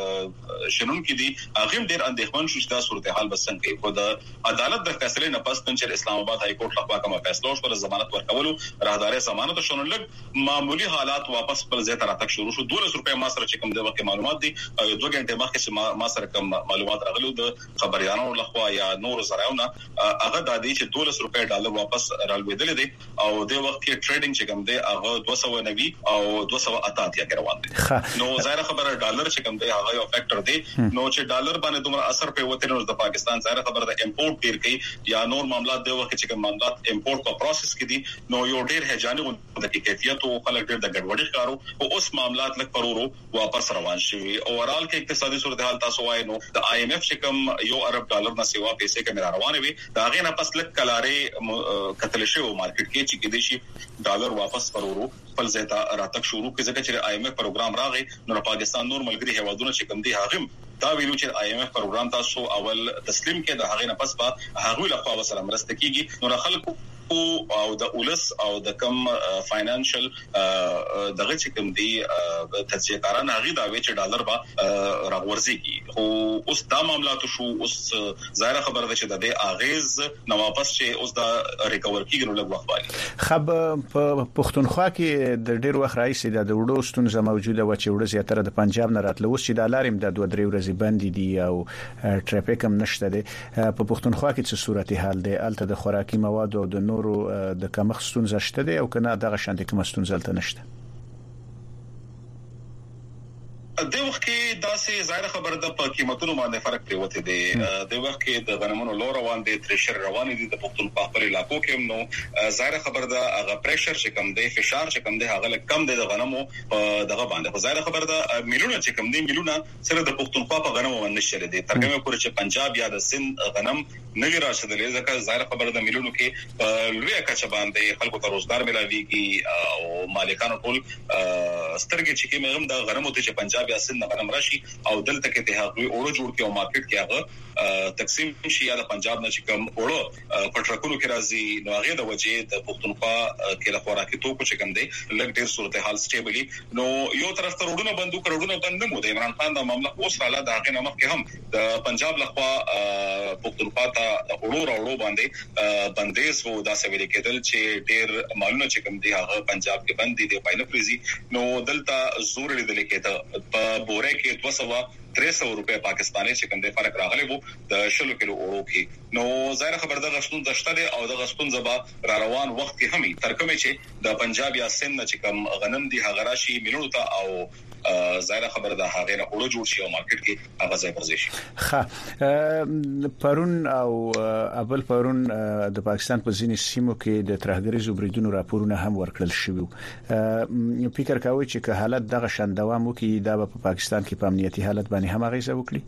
شنن کې دي هغه ډیر اندېخمن شو چې دا صورتحال بسنګ کې په د عدالت د فیصله نه پس چې اسلام آباد های کورټ لخوا کومه فیصله وشوه ضمانت ورکولو راهداري ضمانت شون لګ معمولی حالات واپس پر ځای ته راتک شروع شو 200 روپے ما سره چې کوم د وخت معلومات دي 2 غنټه مخکې ما سره کوم معلومات راغلو د خبريالانو لخوا یا نور زراونه هغه د دې چې 200 روپے ډالر واپس رالوېدل دي او د وخت کې ټریډینګ چې کوم دی هغه 290 او 288 کې روان دي نو ظاهر خبره ډالر چې کوم دی هغه یو فیکٹر دی نو چې ډالر باندې دومره اثر په وته نو د پاکستان ظاهر خبره د امپورټ ډیر کوي یا نور معاملات د وخت چې کوم معاملات امپورټ په پروسس کې دي نو یو ډیر هجاني غوډه کې کیفیت او خلک ډیر د ګډوډۍ ښکارو او اوس معاملات لک پرورو واپس روان شي اوورال کې اقتصادي صورتحال تاسو وایي نو د آی ایم ایف چې کوم یو ارب ډالر نه سیوا پیسې کې روانه وي دا غي نه پس لک کلاره قتل شي او مارکیټ کې چې کې دي شي ډالر واپس پرورو خپل ځای راتک شروع کې ځکه چې آی ایم ایف پروګرام راغی نو پاکستان نور ملګری هوادونه چې کوم دي هغه دا ویلو چې آی ایم ایف پروګرام تاسو اول تسلیم کې د هغه نه پس په هغه لخوا وسره مرسته کیږي نو خلکو او د اولس او د کم فاینانشل دغه چې کوم دی تجزیه کاران هغه دا وی چې ډالر با راغورځي خو اوس دا معاملات شو اوس ظاهر خبره ده چې د اغیز نو واپس چې اوس دا ریکور کیږي نو لږ وخت والی خب په پښتونخوا کې د ډیر وخت راځي د وړو ستونزه موجوده و چې وړو زیاتره د پنجاب نه راتلو اوس چې د لاریم د 2-3 ورځې بند دي او ټریفیک هم نشته دي په پښتونخوا کې څه صورتحال دی الته د خوراکي مواد او د نورو د کمښت ستونزه شته دی او کنه دغه شانتي کوم ستونزه الته نشته د وخت کې داسې ظاهر خبره ده په قیمتونو باندې فرق پریوته دي د وخت کې د غنمونو لور روان دي ترشر روان دي د پښتونخوا په علاقو کې نو ظاهر خبره ده هغه پریشر چې کم دی فشار چې کم دی هغه کم دی د غنمو دغه باندې ظاهر خبره ده میلیونه چې کم دي میلیونه سره د پښتونخوا په غنمو باندې شری دي ترګمه کور چې پنجاب یا د سند غنم نه راشدلې ځکه ظاهر خبره ده میلیونو کې لوی کچ باندې خلکو ته روزګار ملاويږي او مالکانو ټول سترګې چې کوم هم د غنمو ته چې پنجاب یا سند غنم راشي او دلته کې ته هغه اورو جوړ کې او مارکیټ کې هغه تقسیم شي یا د پنجاب نه چې کوم اورو پټرکونو کې راځي نو هغه د وجې د پښتونخوا کې له خوراکي توکو چې کوم دی لږ ډیر صورتحال سټیبلی نو یو طرف ته روډونه بندو کړهونه بند مو د عمران خان د معاملې اوس حالات د هغه نمک کې هم د پنجاب لخوا پښتونخوا ته اورو باندې بندیز وو دا څه ویل کېدل چې ډیر مالونه چې کوم دی هغه پنجاب کې بند دي د پاینه پریزي نو دلته زور لیدل کېده په بوره کې 200 300 روپے پاکستاني چې کوم د فرق راغلی وو د 10 کیلو اورو کې نو ظاهر خبر د غشتون دشتره او د غشتون زبا را روان وخت کې همي ترکمه چې د پنجاب یا سند چې کوم غنم دی هغه راشي ملونو ته او ظاهر خبر د هغه نه اورو جوړ شي او مارکیټ کې هغه ځای پرځي شي. ښه پرون او ابل پرون د پاکستان په ځینې سیمو کې د ترهګریزو بریدونو راپورونه هم ورکړل شوی. فکر کوي چې که حالت دغه شان دوام وکړي دا په پاکستان کې په امنیتي حالت باندې هم اغیزه وکړي.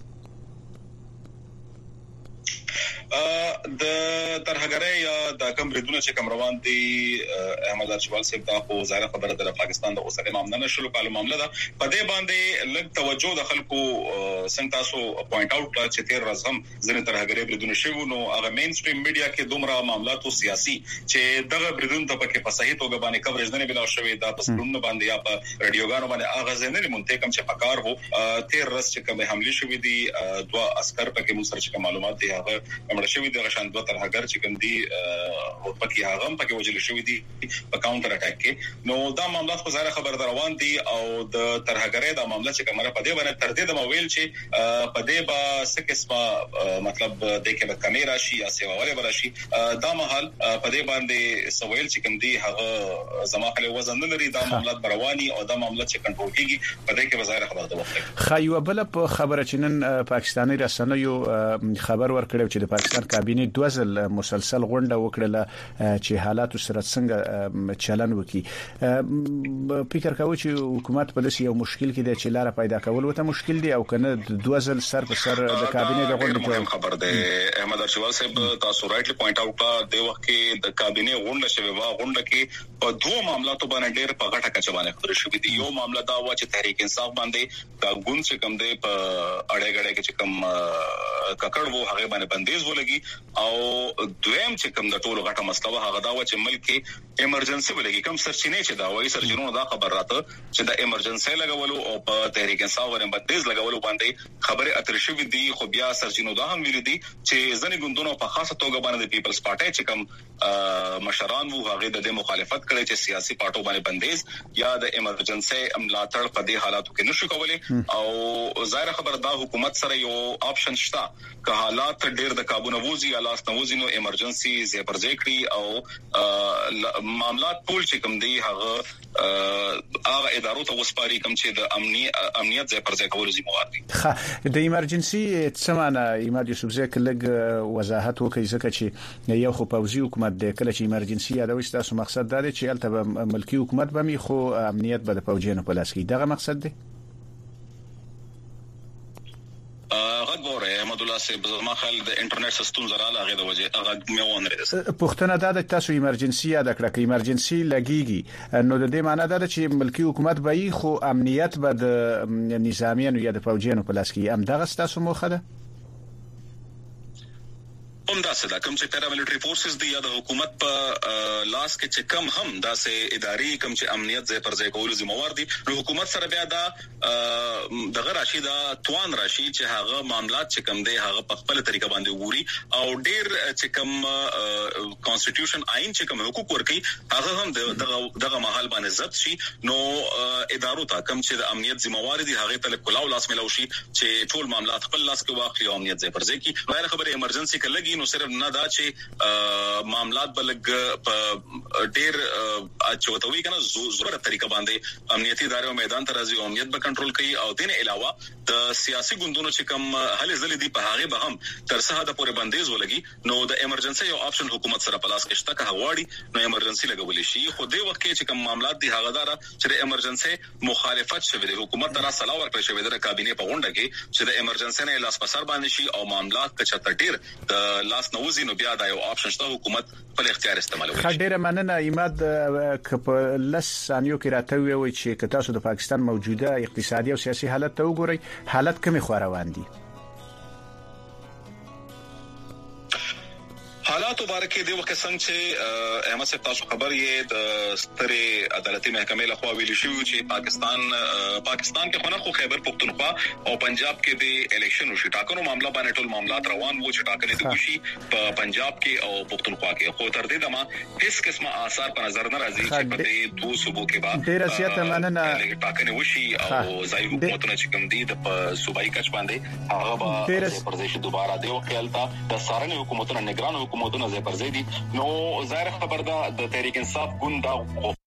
د ترهګرۍ یا د کم بریدونو چې کوم روان دي احمد ارشوال صاحب دا خو ظاهر خبره د پاکستان د اوسنۍ معاملې نه شروع کالو معاملې ده په دې باندې لږ توجه د خلکو څنګه تاسو پوینټ اوټ کړ چې تیر ورځ هم ځنې ترهګرۍ بریدونه شوي نو هغه مین سټریم میډیا کې دومره معاملات او سیاسي چې دغه بریدونه ته پکې په صحیح توګه باندې کوریج نه ملاو شوی دا په سپورونه باندې یا په رادیوګانو باندې هغه ځنې مونته کم چې پکار وو تیر ورځ چې کوم حمله شوې دي دوه عسكر پکې مو سره چې معلومات دي هغه امر شوی د شان دوه ترهګر چې کوم دي او پکې هغه پکې وجل شوی دي په کاونټر اٹیک کې نو دا معاملات خو ظاهر خبر روان دي او د ترهګرۍ دا معاملات چې کومه په دې باندې تر دې د مویل چې په دې با سکسما مطلب د کې کیمرا شي یا سیواله براشي دا محل په دې باندې سویل چې کوم دي هغه زماخله وزن نه لري دا معاملات رواني او دا معاملات چې کنټرول کیږي په دې کې وزاره خبر ده وخت خایو بل په خبره چې نن پاکستاني رسنیو خبر ورکړو چې د پاکستان کابینه دوزل مسلسل غونډه وکړه چې حالات سره څنګه چلن وکي. فکر کوي چې حکومت په دې یو مشکل کې د چلاره پیدا کول وته مشکل دی او کنه دوزل سر په سر د کابینه د غونډه خبر ده احمد ارشوال صاحب تاسو رائټلی پوینټ اوټ کړ د وخت کې د کابینه غونډه شوه وا غونډه کې په دوه معاملاتو باندې ډېر په غټه کچ باندې خبرې شوې دي. یو معاملہ دا و چې تحریک انصاف باندې دا ګوند چې کم دی په اړه غړې کې چې کم ککړ وو هغه باندې بندیز ولګي او دویم چې کوم د ټولو غټه مسله هغه دا و چې ملک کې ایمرجنسي ولګي کوم سرچینې چې دا وایي سرچینونو دا خبر راته چې د ایمرجنسي لګولو او په تحریک انصاف باندې بندیز لګولو باندې خبره اتر شوې دي خو بیا سرچینو دا هم ویل دي چې ځنې ګوندونو په خاصه توګه باندې د پیپلز پارټي چې کوم مشران وو هغه د مخالفت کړي چې سیاسي پارټو باندې بندیز یا د ایمرجنسي ملاتړ په دې حالاتو کې نشو کولای او ظاهر خبر دا حکومت سره یو آپشن شته که حالات ډېر د قابو نه وځي یا لاس نه وځي نو ایمرجنسي زی پرځې کړی او معاملات ټول چې کوم دی هغه ادارو ته وسپاري کوم چې د امنیت زی پرځې کول ذمہوار دي. د ایمرجنسي څمانه ایماد یوسفزی کله وضاحت وکړي ځکه چې یو خو پوزي حکومت د کله چې ایمرجنسي یادوي تاسو مقصد دا دی چې البته ملکی حکومت به می خو امنیت به د پوجینو په لاس کې دغه مقصد دی. غوړې احمد الله صاحب زما خل د انټرنیټ سیستم زراله هغه د وجه هغه مې ونه پښتنه دا تاسو ایمرجنسي یاد کړه کې ایمرجنسي لګيږي نو د دې معنی دا چې ملکی حکومت به خو امنیت به د نظامیانو یا د پوجینو په لاس کې هم دغه تاسو موخه ده همدا څه دا کوم چې پیراملیټری فورسز دی یا د حکومت په لاس کې چې کم هم دا سه اداري کوم چې امنیت ځای پر ځای کول ذمہوار دي نو حکومت سره بیا دا دغه راشي دا توان راشي چې هغه معاملات چې کم دی هغه په خپل طریقه باندې وګوري او ډیر چې کم کانسټیټیوشن آئین چې کم حقوق ورکي هغه هم دغه محل باندې ضبط شي نو ادارو ته کوم چې د امنیت ذمہوار دي هغه ته کلاو لاس ملو شي چې ټول معاملات خپل لاس کې واخلي او امنیت ځای پر ځای کی غیر خبره ایمرجنسي کلهږي نو صرف نه دا چې معاملات بلګ په ډیر اچوتوي کنه زوره طریقه باندې امنیتي ادارو میدان ته راځي او امنیت به کنټرول کوي او دین علاوه د سیاسي ګوندونو چې کوم هلې ځلې دی په هغه به هم تر څه حد پورې بندیز ولګي نو د ایمرجنسي یو آپشن حکومت سره پلاس کې شته که هواړي نو ایمرجنسي لګول شي خو دې وخت کې چې کوم معاملات دي هغه دار چې د ایمرجنسي مخالفت شوی دی حکومت تر سلا ورکړی شوی دی د کابینه په غونډه کې چې د ایمرجنسي نه لاس پسر باندې شي او معاملات کچته ډیر د لاس نوځي نو بیا دا یو آپشن شته حکومت په اختیار استعمالوي. خډيره مننه ایماد کپ لس ثانیو کې راته وی چې تاسو د پاکستان موجوده اقتصادي او سیاسي حالت ته وګورئ حالت کومه خو روان دي حالات تحقیقاتو باره کې د وخت څنګه چې احمد صاحب تاسو خبر یې د سترې عدالتي محکمې لخوا ویل شو چې پاکستان کې خو خیبر پختونخوا او پنجاب کې د الیکشن وشي ټاکنو معاملې باندې ټول معاملات روان وو چې ټاکنې د وشي په پنجاب کې او پختونخوا کې خو تر دې دمه هیڅ قسمه آثار په نظر نه راځي چې په دې دوه صوبو کې به ډیر سیاست مننه ټاکنې وشي او ځای حکومتونه چې کوم دي د صوبایي کچ باندې هغه به پرځې دوباره دی او خیالتا د سارنې حکومتونو نگران حکومتونو ځای پرځې دي نو ظاهر خبر ده د تحریک انصاف ګوند